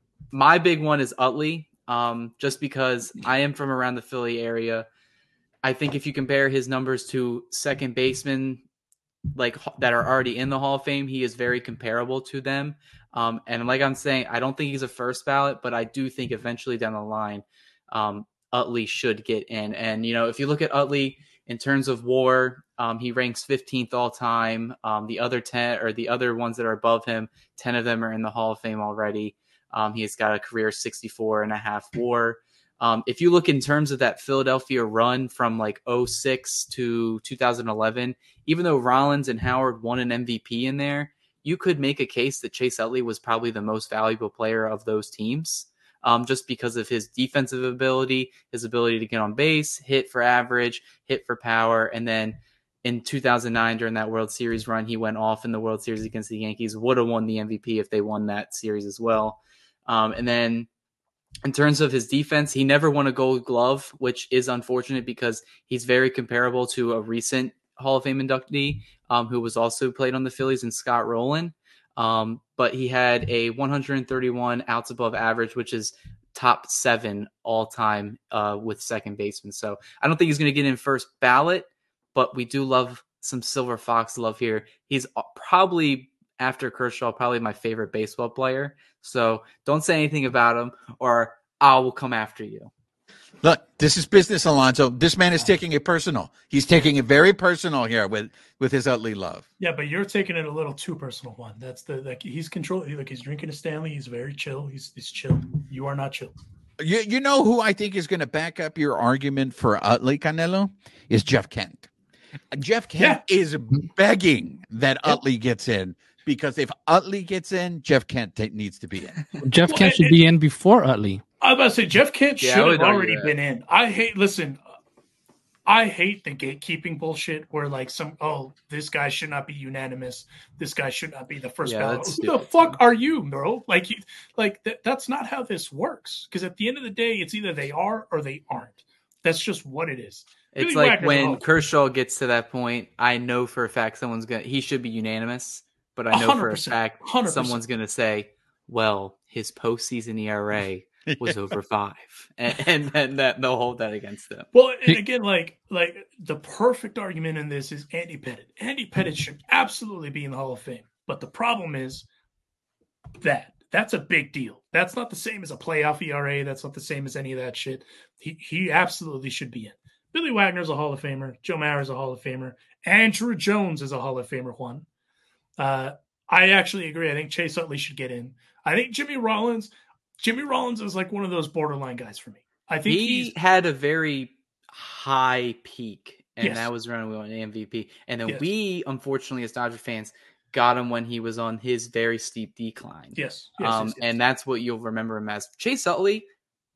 my big one is Utley, um, just because I am from around the Philly area. I think if you compare his numbers to second basemen like that are already in the Hall of Fame, he is very comparable to them. Um, and like I'm saying, I don't think he's a first ballot, but I do think eventually down the line, um, Utley should get in. And, you know, if you look at Utley in terms of WAR, um, he ranks fifteenth all time. Um, the other ten or the other ones that are above him, ten of them are in the Hall of Fame already. Um, he's got a career sixty-four and a half WAR. Um, if you look in terms of that Philadelphia run from like oh six to two thousand eleven, even though Rollins and Howard won an M V P in there, you could make a case that Chase Utley was probably the most valuable player of those teams, um, just because of his defensive ability, his ability to get on base, hit for average, hit for power. And then in two thousand nine, during that World Series run, he went off in the World Series against the Yankees, would have won the M V P if they won that series as well. Um, and then in terms of his defense, he never won a Gold Glove, which is unfortunate because he's very comparable to a recent Hall of Fame inductee um, who was also played on the Phillies, and Scott Rowland. Um, but he had a one hundred thirty-one outs above average, which is top seven all time uh, with second baseman. So I don't think he's going to get in first ballot, but we do love some Silver Fox love here. He's probably, after Kershaw, probably my favorite baseball player. So don't say anything about him or I will come after you. Look, this is business, Alonso. This man is taking it personal. He's taking it very personal here with, with his Utley love. Yeah, but you're taking it a little too personal, one. That's the like he's controlling. Like he's drinking a Stanley. He's very chill. He's he's chill. You are not chill. You you know who I think is going to back up your argument for Utley, Canelo? Is Jeff Kent. Jeff Kent yeah. is begging that yeah. Utley gets in. Because if Utley gets in, Jeff Kent t- needs to be in. Jeff well, Kent it, should be in before Utley. I was about to say Jeff Kent yeah, should have already been in. I hate. Listen, I hate the gatekeeping bullshit where like some oh this guy should not be unanimous. This guy should not be the first yeah, ballot. Who the fuck are you, bro? Like you, like th- that's not how this works. Because at the end of the day, it's either they are or they aren't. That's just what it is. It's Billy like Wagner's when old. Kershaw gets to that point, I know for a fact someone's gonna he should be unanimous. But I know one hundred for a percent, fact one hundred percent. someone's going to say, well, his postseason E R A was over five. And, and then that, they'll hold that against them. Well, and again, like like the perfect argument in this is Andy Pettitte. Andy Pettitte should absolutely be in the Hall of Fame. But the problem is that that's a big deal. That's not the same as a playoff E R A. That's not the same as any of that shit. He, he absolutely should be in. Billy Wagner's a Hall of Famer. Joe Mauer is a Hall of Famer. Andrew Jones is a Hall of Famer, Juan. Uh, I actually agree. I think Chase Utley should get in. I think Jimmy Rollins, Jimmy Rollins is like one of those borderline guys for me. I think he he's, had a very high peak, and yes. that was running with an M V P. And then yes. we, unfortunately, as Dodger fans, got him when he was on his very steep decline. Yes. yes, um, yes, yes. And that's what you'll remember him as. Chase Utley,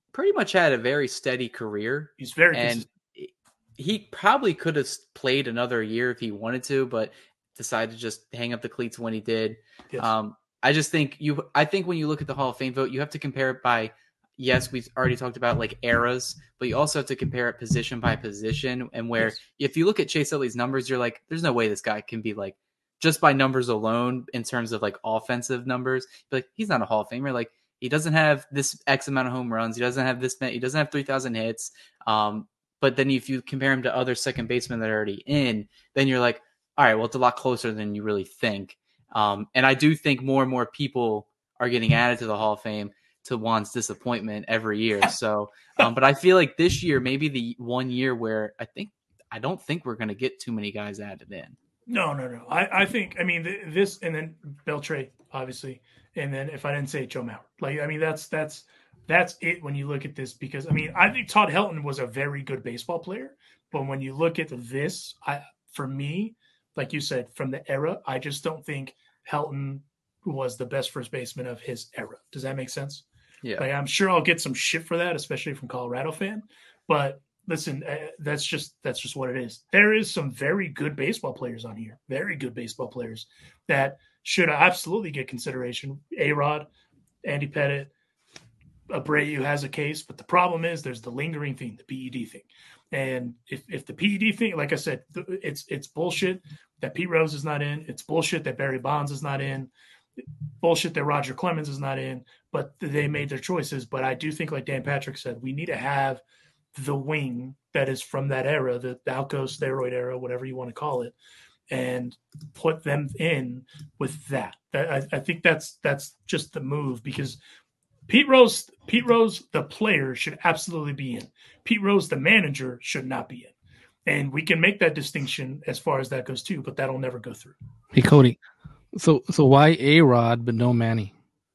pretty much had a very steady career. He's very and consistent. He probably could have played another year if he wanted to, but decided to just hang up the cleats when he did. Yes. Um, I just think you. I think when you look at the Hall of Fame vote, you have to compare it by. Yes, we've already talked about like eras, but you also have to compare it position by position. And where Yes. if you look at Chase Utley's numbers, you're like, there's no way this guy can be like just by numbers alone in terms of like offensive numbers. But like, he's not a Hall of Famer. Like he doesn't have this X amount of home runs. He doesn't have this. He doesn't have three thousand hits. Um, But then if you compare him to other second basemen that are already in, then you're like, all right, well, it's a lot closer than you really think. Um, and I do think more and more people are getting added to the Hall of Fame to Juan's disappointment every year. So, um, but I feel like this year, maybe the one year where I think, I don't think we're going to get too many guys added in. No, no, no. I, I think, I mean, th- this, and then Beltre, obviously. And then if I didn't say it, Joe Mauer. Like, I mean, that's, that's, That's it when you look at this, because I mean, I think Todd Helton was a very good baseball player, but when you look at this, I, for me, like you said, from the era, I just don't think Helton was the best first baseman of his era. Does that make sense? Yeah. Like, I'm sure I'll get some shit for that, especially from Colorado fan, but listen, uh, that's just, that's just what it is. There is some very good baseball players on here, very good baseball players that should absolutely get consideration. A-Rod, Andy Pettitte, Abreu has a case, but the problem is there's the lingering thing, the P E D thing. And if, if the P E D thing, like I said, it's it's bullshit that Pete Rose is not in. It's bullshit that Barry Bonds is not in. Bullshit that Roger Clemens is not in. But they made their choices. But I do think, like Dan Patrick said, we need to have the wing that is from that era, the Alco steroid era, whatever you want to call it, and put them in with that. I, I think that's that's just the move, because Pete Rose, Pete Rose, the player, should absolutely be in. Pete Rose, the manager, should not be in. And we can make that distinction as far as that goes too, but that'll never go through. Hey, Cody. So so why A-Rod but no Manny?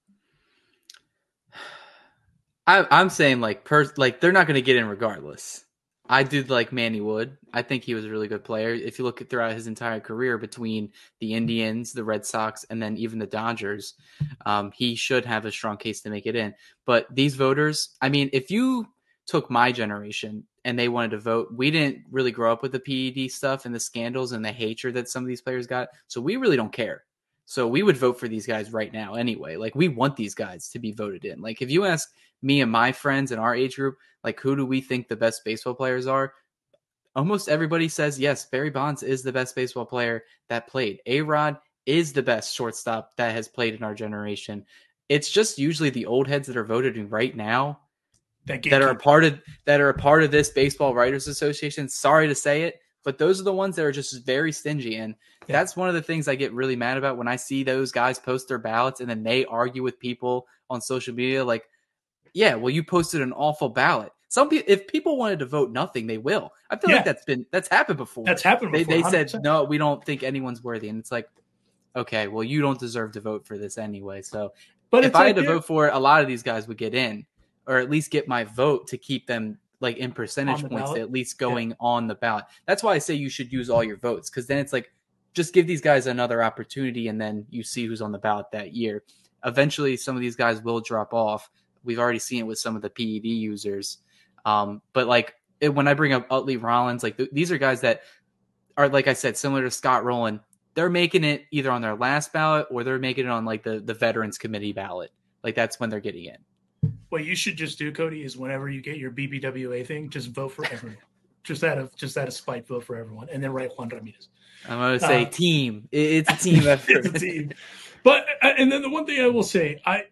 I, I'm saying like per, like they're not going to get in regardless. I do like Manny Wood. I think he was a really good player. If you look at throughout his entire career between the Indians, the Red Sox, and then even the Dodgers, um, he should have a strong case to make it in. But these voters, I mean, if you took my generation and they wanted to vote, we didn't really grow up with the P E D stuff and the scandals and the hatred that some of these players got. So we really don't care. So we would vote for these guys right now anyway. Like, we want these guys to be voted in. Like, if you ask me and my friends in our age group, like, who do we think the best baseball players are? Almost everybody says, yes, Barry Bonds is the best baseball player that played. A-Rod is the best shortstop that has played in our generation. It's just usually the old heads that are voted in right now that, that are a part of that are a part of this Baseball Writers Association. Sorry to say it, but those are the ones that are just very stingy. And yeah. That's one of the things I get really mad about when I see those guys post their ballots and then they argue with people on social media. Like, yeah, well, you posted an awful ballot. Some people, if people wanted to vote nothing, they will. I feel yeah. like that's been that's happened before. That's happened before. They, they said no, we don't think anyone's worthy, and it's like, okay, well, you don't deserve to vote for this anyway. So, but if I had like, to yeah. vote for it, a lot of these guys would get in, or at least get my vote to keep them like in percentage points, ballot. At least going yeah. on the ballot. That's why I say you should use all your votes, because then it's like, just give these guys another opportunity, and then you see who's on the ballot that year. Eventually, some of these guys will drop off. We've already seen it with some of the P E D users. Um, but like it, when I bring up Utley, Rollins, like th- these are guys that are, like I said, similar to Scott Rowland. They're making it either on their last ballot or they're making it on like the, the Veterans Committee ballot. Like that's when they're getting in. What you should just do, Cody, is whenever you get your B B W A thing, just vote for everyone. just out of just out of spite, vote for everyone, and then write Juan Ramirez. I'm going to say uh, team. It's a team effort. It's a team. But and then the one thing I will say, I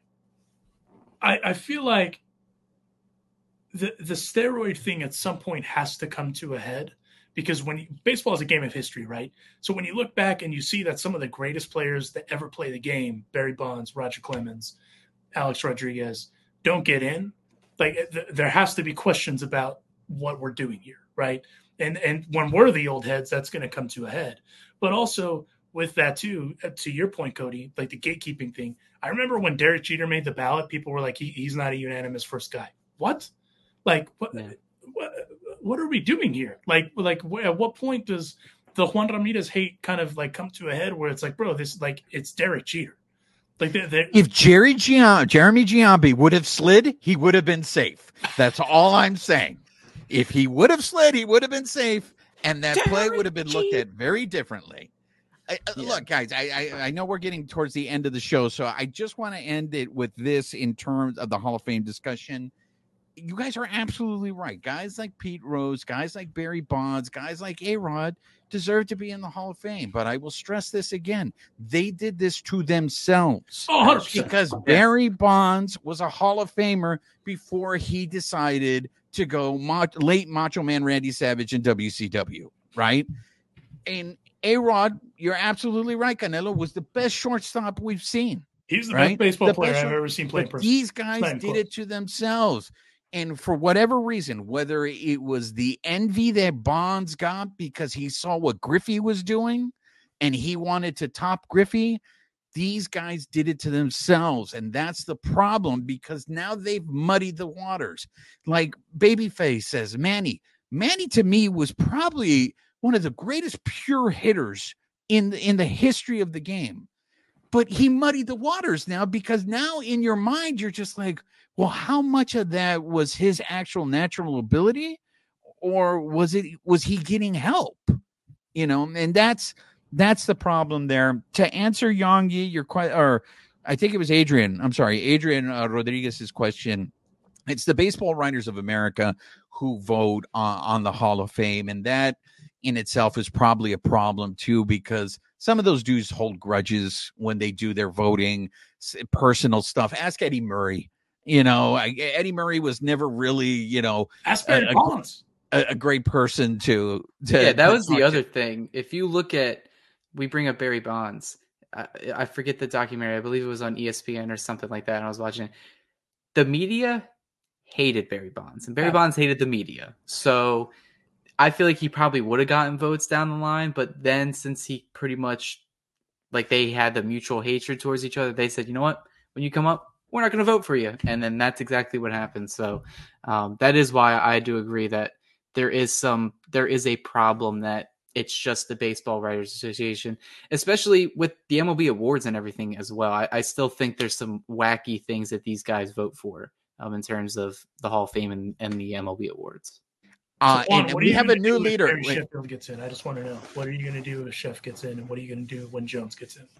I, I feel like the the steroid thing at some point has to come to a head, because when you, baseball is a game of history, right? So when you look back and you see that some of the greatest players that ever play the game, Barry Bonds, Roger Clemens, Alex Rodriguez, don't get in, like th- there has to be questions about what we're doing here, right? And and when we're the old heads, that's going to come to a head. But also with that too, to your point, Cody, like the gatekeeping thing. I remember when Derek Jeter made the ballot, people were like, he, he's not a unanimous first guy. What? Like, what, yeah. what, what are we doing here? Like, like at what point does the Juan Ramirez hate kind of like come to a head where it's like, bro, this like, it's Derek Jeter. Like they, they, if Jerry Gian- Jeremy Giambi would have slid, he would have been safe. That's all I'm saying. If he would have slid, he would have been safe, and that play would have been looked at very differently. I, yeah. Look, guys, I, I I know we're getting towards the end of the show, so I just want to end it with this in terms of the Hall of Fame discussion. You guys are absolutely right. Guys like Pete Rose, guys like Barry Bonds, guys like A-Rod deserve to be in the Hall of Fame. But I will stress this again. They did this to themselves. Oh, one hundred percent. Because Barry Bonds was a Hall of Famer before he decided to go ma- late Macho Man Randy Savage in W C W, right? And A-Rod, you're absolutely right. Canelo was the best shortstop we've seen. He's the right? best baseball the player best I've ever seen play. But these guys did close. it to themselves. And for whatever reason, whether it was the envy that Bonds got because he saw what Griffey was doing and he wanted to top Griffey, these guys did it to themselves. And that's the problem, because now they've muddied the waters. Like Babyface says, Manny. Manny, to me, was probably one of the greatest pure hitters in the, in the history of the game. But he muddied the waters now, because now in your mind, you're just like, well, how much of that was his actual natural ability, or was it, was he getting help? You know, and that's, that's the problem there. To answer Yonggi, your question, or I think it was Adrian, I'm sorry, Adrian uh, Rodriguez's question. It's the Baseball Writers of America who vote uh, on the Hall of Fame. And that in itself is probably a problem too, because some of those dudes hold grudges when they do their voting, personal stuff. Ask Eddie Murray. You know, I, Eddie Murray was never really, you know, Ask a, Barry Bonds. A, a great person to, to yeah, that to was the to. other thing. If you look at, we bring up Barry Bonds. I, I forget the documentary. I believe it was on E S P N or something like that. And I was watching it. The media hated Barry Bonds, and Barry yeah. Bonds hated the media. So I feel like he probably would have gotten votes down the line. But then since he pretty much, like, they had the mutual hatred towards each other, they said, you know what, when you come up, we're not going to vote for you. And then that's exactly what happened. So um, that is why I do agree that there is some, there is a problem that it's just the Baseball Writers Association, especially with the M L B awards and everything as well. I, I still think there's some wacky things that these guys vote for um, in terms of the Hall of Fame and, and the M L B awards. Uh, so, Juan, and we have a new leader. When Sheffield gets in, I just want to know, what are you going to do if Chef gets in, and what are you going to do when Jones gets in?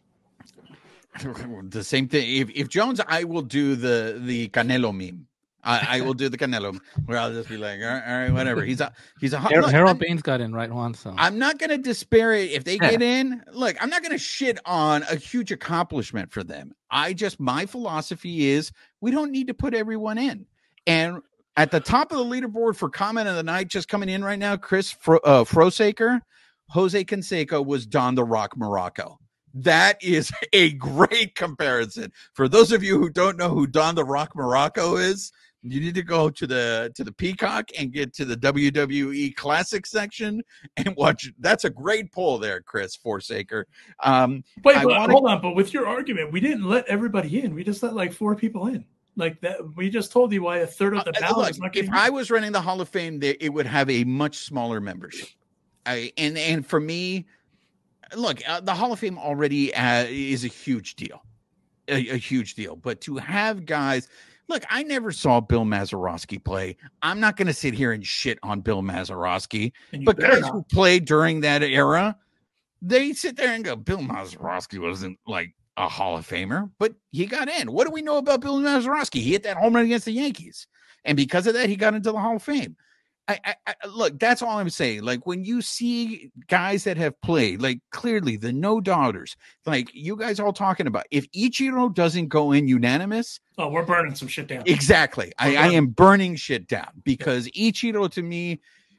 The same thing. If if Jones, I will do the the Canelo meme. I, I will do the Canelo where I'll just be like, all right, all right whatever. He's a he's a Harold, look, Harold Baines got in, right, Juan? So I'm not going to disparage if they yeah. get in. Look, I'm not going to shit on a huge accomplishment for them. I just, my philosophy is we don't need to put everyone in. And at the top of the leaderboard for comment of the night, just coming in right now, Chris Fro, uh, Frosaker, Jose Canseco was Don the Rock Morocco. That is a great comparison. For those of you who don't know who Don the Rock Morocco is, you need to go to the to the Peacock and get to the W W E Classic section and watch. That's a great poll there, Chris Forsaker. Um, Wait, I but wanna... hold on. But with your argument, we didn't let everybody in. We just let like four people in. Like that, we just told you why a third of the ballot. Uh, look, is not if I was running the Hall of Fame, they, it would have a much smaller membership. I, and and for me. Look, uh, the Hall of Fame already uh, is a huge deal, a, a huge deal. But to have guys, look, I never saw Bill Mazeroski play. I'm not going to sit here and shit on Bill Mazeroski. But guys not. who played during that era, they sit there and go, Bill Mazeroski wasn't like a Hall of Famer, but he got in. What do we know about Bill Mazeroski? He hit that home run against the Yankees. And because of that, he got into the Hall of Fame. I, I, I, look, that's all I'm saying. Like, when you see guys that have played, like, clearly the no doubters, like you guys all talking about, if Ichiro doesn't go in unanimous, oh, we're burning some shit down. Exactly. I, I am burning shit down because yeah. Ichiro, to me,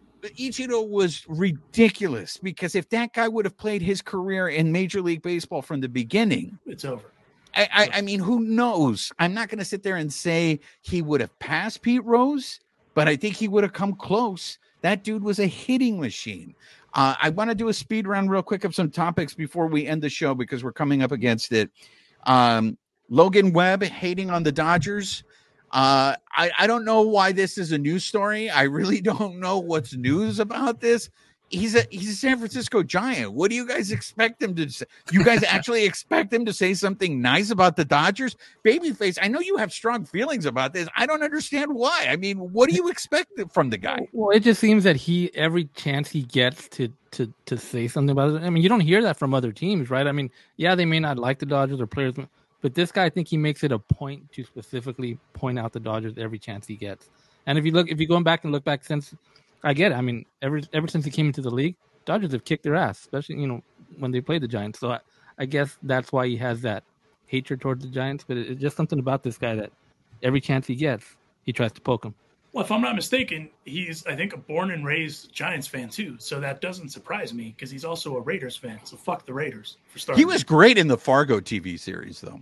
Ichiro was ridiculous, because if that guy would have played his career in Major League Baseball from the beginning, it's over. I, I, I mean, who knows? I'm not going to sit there and say he would have passed Pete Rose, but I think he would have come close. That dude was a hitting machine. Uh, I want to do a speed round real quick of some topics before we end the show, because we're coming up against it. Um, Logan Webb hating on the Dodgers. Uh, I, I don't know why this is a news story. I really don't know what's news about this. he's a he's a San Francisco Giant. What do you guys expect him to say? You guys actually expect him to say something nice about the Dodgers? Babyface, I know you have strong feelings about this. I don't understand why. I mean, what do you expect from the guy? Well, it just seems that he every chance he gets to to to say something about it. I mean, you don't hear that from other teams, right? I mean, yeah, they may not like the Dodgers or players, but this guy, I think he makes it a point to specifically point out the Dodgers every chance he gets. And if you look, if you go back and look back since, I get it. I mean, ever ever since he came into the league, Dodgers have kicked their ass, especially you know when they played the Giants. So I, I guess that's why he has that hatred towards the Giants. But it, it's just something about this guy that every chance he gets, he tries to poke him. Well, if I'm not mistaken, he's, I think, a born and raised Giants fan, too. So that doesn't surprise me because he's also a Raiders fan. So fuck the Raiders for starting. He was great in the Fargo T V series, though.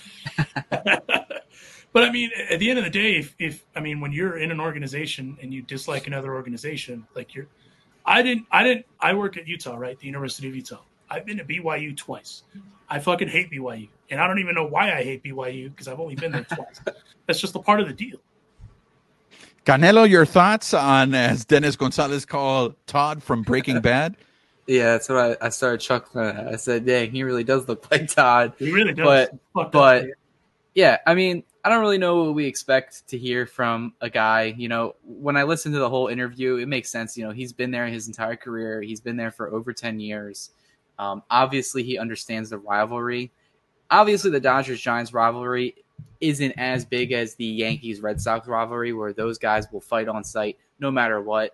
But, I mean, at the end of the day, if, if I mean, when you're in an organization and you dislike another organization, like you're – I didn't – I didn't – I work at Utah, right, the University of Utah. I've been to B Y U twice. I fucking hate B Y U. And I don't even know why I hate B Y U because I've only been there twice. That's just a part of the deal. Canelo, your thoughts on, as Dennis Gonzalez called Todd from Breaking Bad? Yeah, that's what I, I started chuckling at. I said, dang, he really does look like Todd. He really does. But, Fucked but up, yeah, I mean, I don't really know what we expect to hear from a guy. You know, when I listen to the whole interview, it makes sense. You know, he's been there his entire career. He's been there for over ten years. Um, obviously, he understands the rivalry. Obviously, the Dodgers-Giants rivalry isn't as big as the Yankees-Red Sox rivalry, where those guys will fight on site no matter what.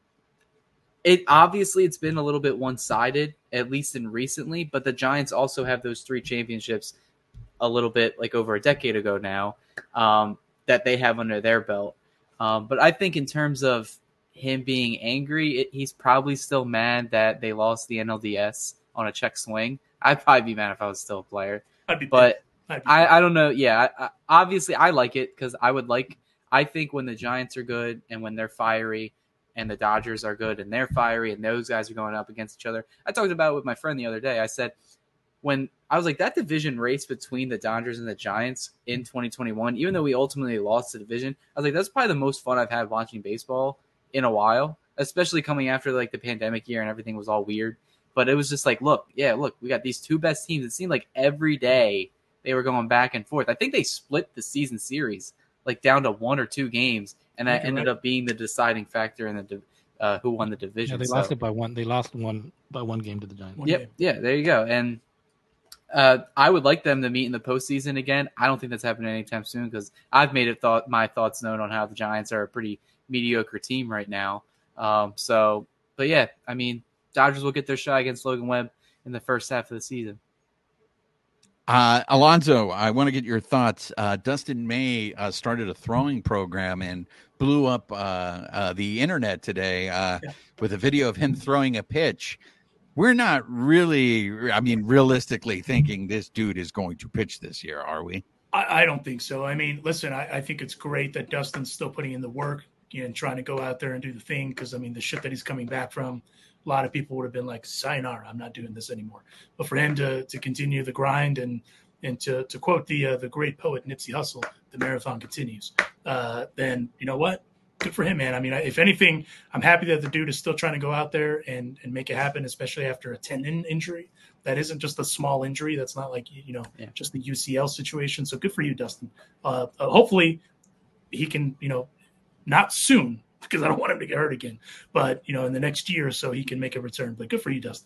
It obviously it's been a little bit one-sided, at least in recently, but the Giants also have those three championships a little bit like over a decade ago now um, that they have under their belt. Um, but I think in terms of him being angry, it, he's probably still mad that they lost the N L D S on a check swing. I'd probably be mad if I was still a player. I'd be but I'd be I, I don't know. Yeah, I, I, obviously I like it because I would like – I think when the Giants are good and when they're fiery and the Dodgers are good and they're fiery and those guys are going up against each other. I talked about it with my friend the other day. I said – when I was like, that division race between the Dodgers and the Giants in twenty twenty-one, even though we ultimately lost the division, I was like, that's probably the most fun I've had watching baseball in a while, especially coming after like the pandemic year and everything was all weird. But it was just like, look, yeah, look, we got these two best teams. It seemed like every day they were going back and forth. I think they split the season series like down to one or two games, and that ended right. up being the deciding factor in the uh, who won the division. Yeah, they so, lost it by one. They lost one by one game to the Giants. Yep, yeah, there you go. And Uh, I would like them to meet in the postseason again. I don't think that's happening anytime soon because I've made it thought my thoughts known on how the Giants are a pretty mediocre team right now. Um, so, but yeah, I mean, Dodgers will get their shot against Logan Webb in the first half of the season. Uh, Alonzo, I want to get your thoughts. Uh, Dustin May uh, started a throwing program and blew up uh, uh, the internet today uh, yeah. with a video of him throwing a pitch. We're not really, I mean, realistically thinking this dude is going to pitch this year, are we? I, I don't think so. I mean, listen, I, I think it's great that Dustin's still putting in the work and trying to go out there and do the thing because, I mean, the shit that he's coming back from, a lot of people would have been like, sayonara, I'm not doing this anymore. But for him to to continue the grind and and to, to quote the uh, the great poet Nipsey Hussle, the marathon continues, uh, then you know what? Good for him, man. I mean, if anything, I'm happy that the dude is still trying to go out there and, and make it happen, especially after a tendon injury. That isn't just a small injury. That's not like, you know, yeah. just the U C L situation. So good for you, Dustin. Uh, uh, hopefully he can, you know, not soon because I don't want him to get hurt again, but, you know, in the next year or so he can make a return. But good for you, Dustin.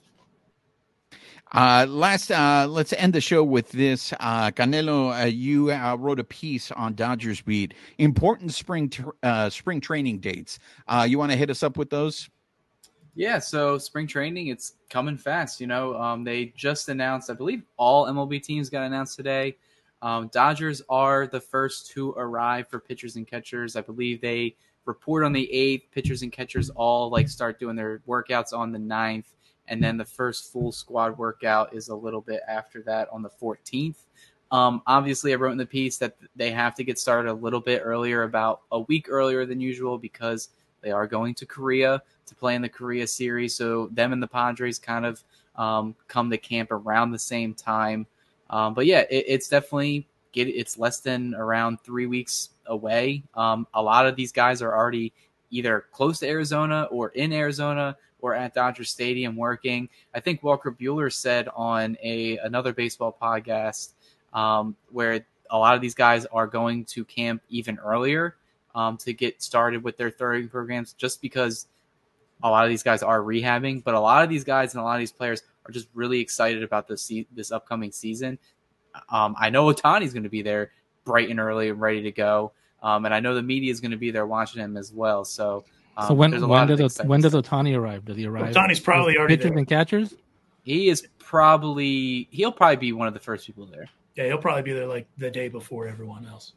Uh, last, uh, let's end the show with this. Uh, Canelo, uh, you uh, wrote a piece on Dodgers Beat. Important spring t- uh, spring training dates. Uh, you want to hit us up with those? Yeah, so spring training, it's coming fast. You know, um, they just announced, I believe all M L B teams got announced today. Um, Dodgers are the first to arrive for pitchers and catchers. I believe they report on the eighth. Pitchers and catchers all like start doing their workouts on the ninth. And then the first full squad workout is a little bit after that on the fourteenth. Um, obviously, I wrote in the piece that they have to get started a little bit earlier, about a week earlier than usual, because they are going to Korea to play in the Korea series. So them and the Padres kind of um, come to camp around the same time. Um, but yeah, it, it's definitely get it's less than around three weeks away. Um, a lot of these guys are already either close to Arizona or in Arizona or at Dodger Stadium working. I think Walker Buehler said on a another baseball podcast um, where a lot of these guys are going to camp even earlier um, to get started with their therapy programs, just because a lot of these guys are rehabbing. But a lot of these guys and a lot of these players are just really excited about this se- this upcoming season. Um, I know Ohtani's going to be there bright and early and ready to go. Um, and I know the media is going to be there watching him as well. So, um, so when there's a when lot of does when does Ohtani arrive? Does he arrive? Ohtani's probably with already pitchers there. and catchers. He is probably he'll probably be one of the first people there. Yeah, he'll probably be there like the day before everyone else.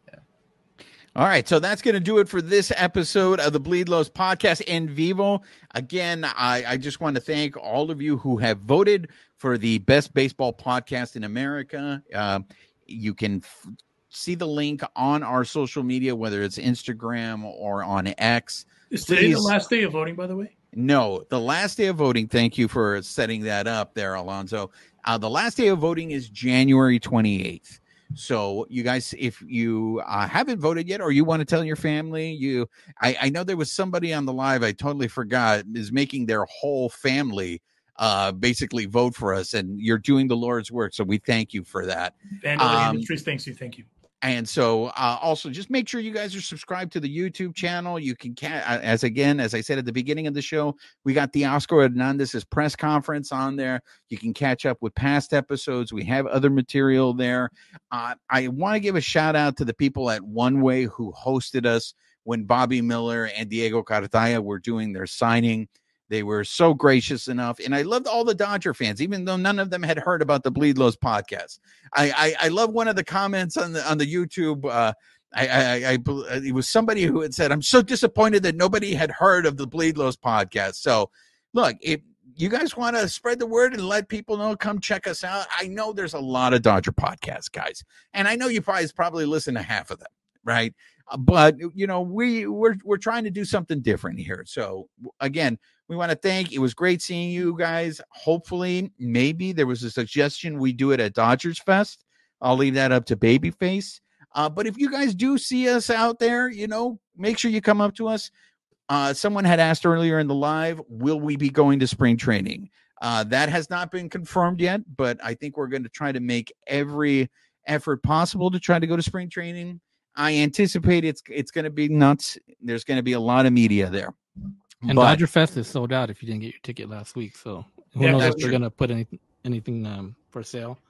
All right, so that's going to do it for this episode of the Bleed Lows podcast in vivo. Again, I, I just want to thank all of you who have voted for the best baseball podcast in America. Uh, you can f- see the link on our social media, whether it's Instagram or on X. Is today Please- the last day of voting, by the way? No, the last day of voting, thank you for setting that up there, Alonzo. Uh, the last day of voting is January twenty-eighth. So you guys, if you uh, haven't voted yet, or you want to tell your family, you, I, I know there was somebody on the live, I totally forgot, is making their whole family uh, basically vote for us, and you're doing the Lord's work. So we thank you for that. Vandal Um, Industries thanks you. Thank you. And so uh, also just make sure you guys are subscribed to the YouTube channel. You can, ca- as again, as I said at the beginning of the show, we got the Oscar Hernandez's press conference on there. You can catch up with past episodes. We have other material there. Uh, I want to give a shout out to the people at One Way who hosted us when Bobby Miller and Diego Cartaya were doing their signing. They were so gracious enough. And I loved all the Dodger fans, even though none of them had heard about the Bleed Lows podcast. I, I, I love one of the comments on the on the YouTube. Uh, I, I, I, I, it was somebody who had said, I'm so disappointed that nobody had heard of the Bleed Lows podcast. So, look, if you guys want to spread the word and let people know, come check us out. I know there's a lot of Dodger podcasts, guys. And I know you probably, probably listen to half of them, right? But, you know, we, we're, we're trying to do something different here. So, again, we want to thank. It was great seeing you guys. Hopefully, maybe there was a suggestion we do it at Dodgers Fest. I'll leave that up to Babyface. Uh, but if you guys do see us out there, you know, make sure you come up to us. Uh, someone had asked earlier in the live, will we be going to spring training? Uh, that has not been confirmed yet, but I think we're going to try to make every effort possible to try to go to spring training. I anticipate it's it's going to be nuts. There's going to be a lot of media there. And But- Dodger Fest is sold out if you didn't get your ticket last week. So who Yeah, knows that's if they're true. going to put any, anything um, for sale.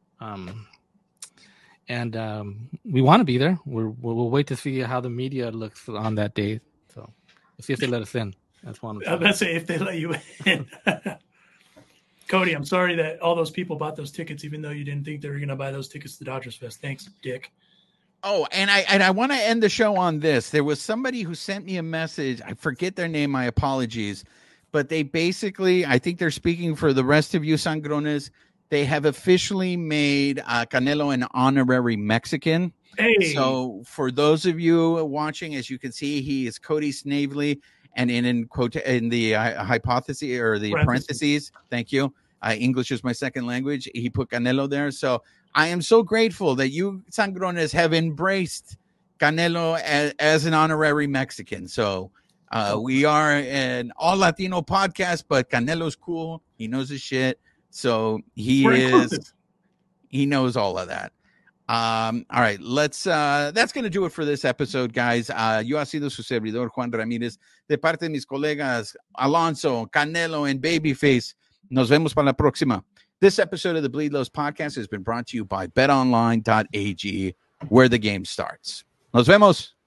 Um, and um, we want to be there. We're, we'll, we'll wait to see how the media looks on that day. So we'll see if they let us in. That's one. I was about to say if they let you in. Cody, I'm sorry that all those people bought those tickets, even though you didn't think they were going to buy those tickets to Dodgers Fest. Thanks, Dick. Oh, and I and I want to end the show on this. There was somebody who sent me a message. I forget their name. My apologies. But they basically, I think they're speaking for the rest of you Sangrones. They have officially made uh, Canelo an honorary Mexican. Hey, So for those of you watching, as you can see, he is Cody Snavely, and in in quote in the uh, hypothesis or the Parentheses. parentheses. Thank you. Uh, English is my second language. He put Canelo there. So I am so grateful that you Sangrones have embraced Canelo as, as an honorary Mexican. So uh, we are an all Latino podcast, but Canelo's cool. He knows his shit. So he We're is. inclusive. He knows all of that. Um, all right, let's uh that's gonna do it for this episode, guys. Uh yo ha sido su servidor Juan Ramírez, de parte de mis colegas Alonso, Canelo, and Babyface. Nos vemos para la próxima. This episode of the Bleed Lows podcast has been brought to you by bet online dot a g, where the game starts. Nos vemos.